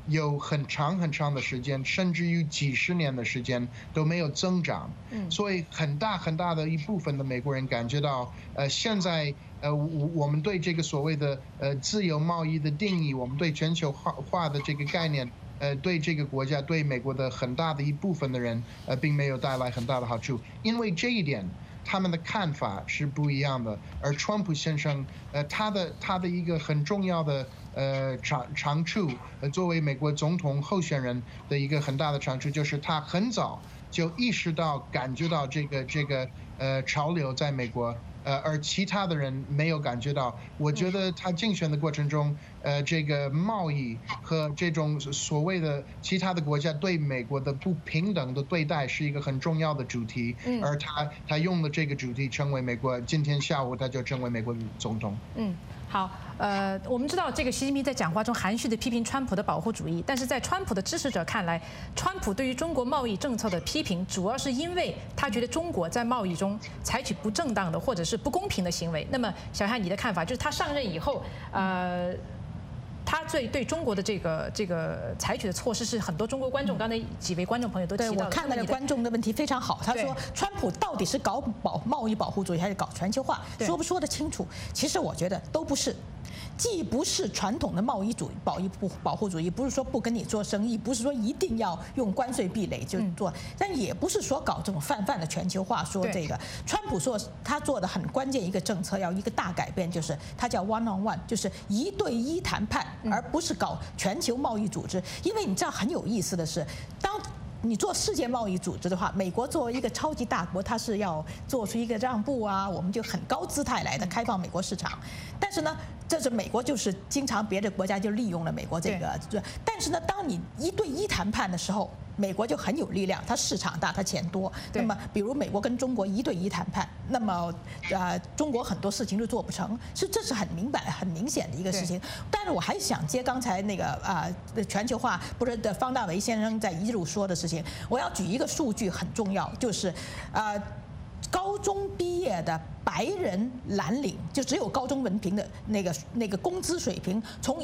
有很长很长的时间，甚至于几十年的时间都没有增长。所以很大很大的一部分的美国人感觉到，现在我们对这个所谓的自由贸易的定义，我们对全球化的这个概念，对这个国家对美国的很大的一部分的人，并没有带来很大的好处，因为这一点。他们的看法是不一样的，而川普先生，他的一个很重要的长处，作为美国总统候选人的一个很大的长处，就是他很早就意识到、感觉到这个潮流在美国。而其他的人没有感觉到。我觉得他竞选的过程中，这个贸易和这种所谓的其他的国家对美国的不平等的对待是一个很重要的主题。而他用了这个主题成为美国，今天下午他就成为美国总统。 好，我们知道这个习近平在讲话中含蓄地批评川普的保护主义，但是在川普的支持者看来，川普对于中国贸易政策的批评，主要是因为他觉得中国在贸易中采取不正当的或者是不公平的行为。那么，小夏，你的看法就是他上任以后，他对中国的这个采取的措施是很多中国观众，刚才几位观众朋友都提到的。 对，我看到的观众的问题非常好，他说川普到底是搞贸易保护主义还是搞全球化，说不说得清楚？其实我觉得都不是。既不是传统的贸易主义、保护主义，不是说不跟你做生意，不是说一定要用关税壁垒就做，但也不是说搞这种泛的全球化。说这个，川普说他做的很关键一个政策，要一个大改变，就是他叫 one-on-one， 就是1对1谈判，而不是搞全球贸易组织。因为你知道很有意思的是，当你做世界贸易组织的话，美国作为一个超级大国，它是要做出一个让步啊，我们就很高姿态来的开放美国市场。但是呢，这是美国就是经常别的国家就利用了美国这个，但是呢，当你1对1谈判的时候，美国就很有力量，它市场大，它钱多。那么，比如美国跟中国1对1谈判，那么中国很多事情就做不成，这是很明显的一个事情。但是我还想接刚才那个全球化不是的方大为先生在一路说的事情，我要举一个数据很重要，就是高中毕业的白人蓝领，就只有高中文凭的那个工资水平，从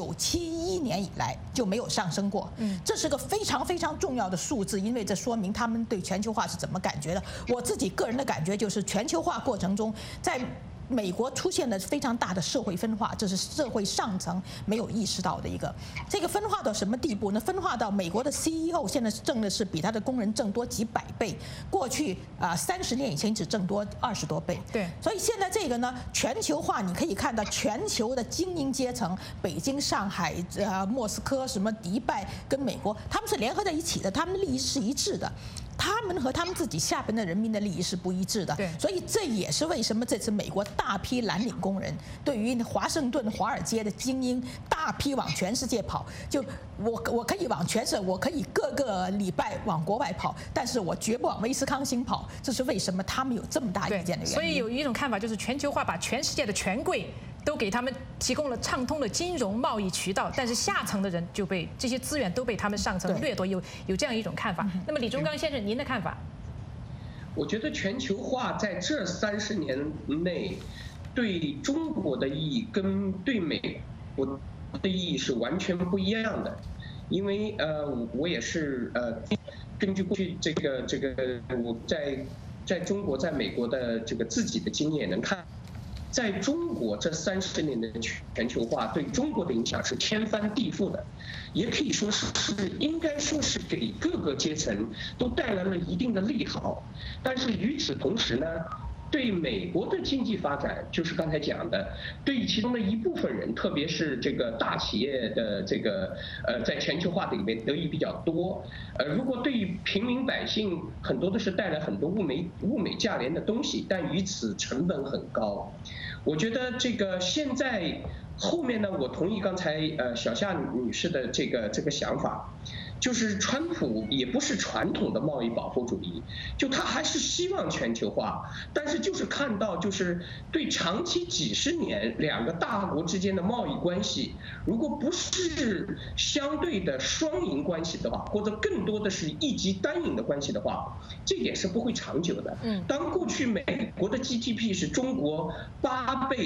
1971年以来就没有上升过。这是个非常非常重要的数字，因为这说明他们对全球化是怎么感觉的。我自己个人的感觉就是，全球化过程中，在美国出现了非常大的社会分化，这是社会上层没有意识到的一个。这个分化到什么地步呢？分化到美国的 CEO 现在挣的是比他的工人挣多几百倍，过去30年以前只挣多20多倍。 对， 所以现在这个呢，全球化你可以看到全球的精英阶层，北京、上海、莫斯科、什么迪拜跟美国，他们是联合在一起的，他们的利益是一致的。他们和他们自己下边的人民的利益是不一致的，所以这也是为什么这次美国大批蓝领工人对于华盛顿、华尔街的精英大批往全世界跑。就我可以往全世界，我可以各个礼拜往国外跑，但是我绝不往威斯康星跑。这是为什么他们有这么大意见的原因。 所以有一种看法就是，全球化把全世界的权贵都给他们提供了畅通的金融贸易渠道，但是下层的人就被这些资源都被他们上层掠夺，有这样一种看法。那么李忠刚先生，您的看法？ 我觉得全球化在这30年内对中国的意义跟对美国的意义是完全不一样的，因为我也是根据过去这个我在中国在美国的这个自己的经验能看。在中国这30年的全球化对中国的影响是天翻地覆的，也可以说是应该说是给各个阶层都带来了一定的利好。但是与此同时呢，对美国的经济发展，就是刚才讲的，对其中的一部分人，特别是这个大企业的这个在全球化里面得益比较多。如果对于平民百姓，很多都是带来很多物美价廉的东西，但与此成本很高。我觉得这个现在后面呢，我同意刚才小夏女士的这个想法。就是川普也不是传统的贸易保护主义，就他还是希望全球化，但是就是看到就是对长期几十年2个大国之间的贸易关系，如果不是相对的双赢关系的话，或者更多的是一极单赢的关系的话，这点是不会长久的。当过去美国的 GDP 是中国8倍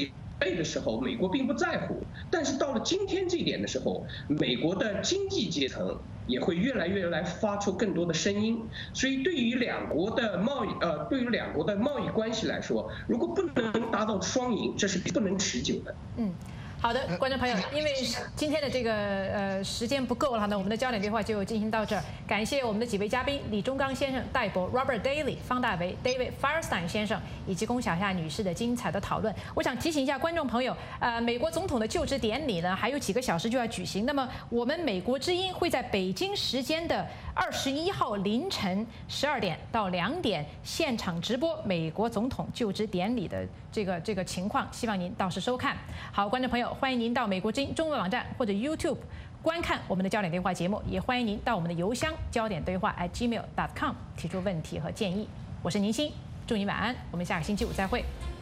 备的时候，美国并不在乎，但是到了今天这一点的时候，美国的经济阶层也会越来发出更多的声音。所以对于两国的贸易关系来说，如果不能达到双赢，这是不能持久的。 好的，观众朋友，因为今天的这个时间不够了呢，我们的焦点对话就进行到这儿。感谢我们的几位嘉宾：李忠刚先生、戴博、Robert Daly、方大为、David Firestein 先生以及龚小夏女士的精彩的讨论。我想提醒一下观众朋友，美国总统的就职典礼呢，还有几个小时就要举行。那么我们美国之音会在北京时间的21号凌晨12点到2点现场直播美国总统就职典礼的这个情况，希望您到时收看。好，观众朋友，欢迎您到美国之音中文网站或者 YouTube 观看我们的焦点对话节目，也欢迎您到我们的邮箱焦点对话@gmail.com 提出问题和建议。我是宁鑫，祝您晚安，我们下个星期五再会。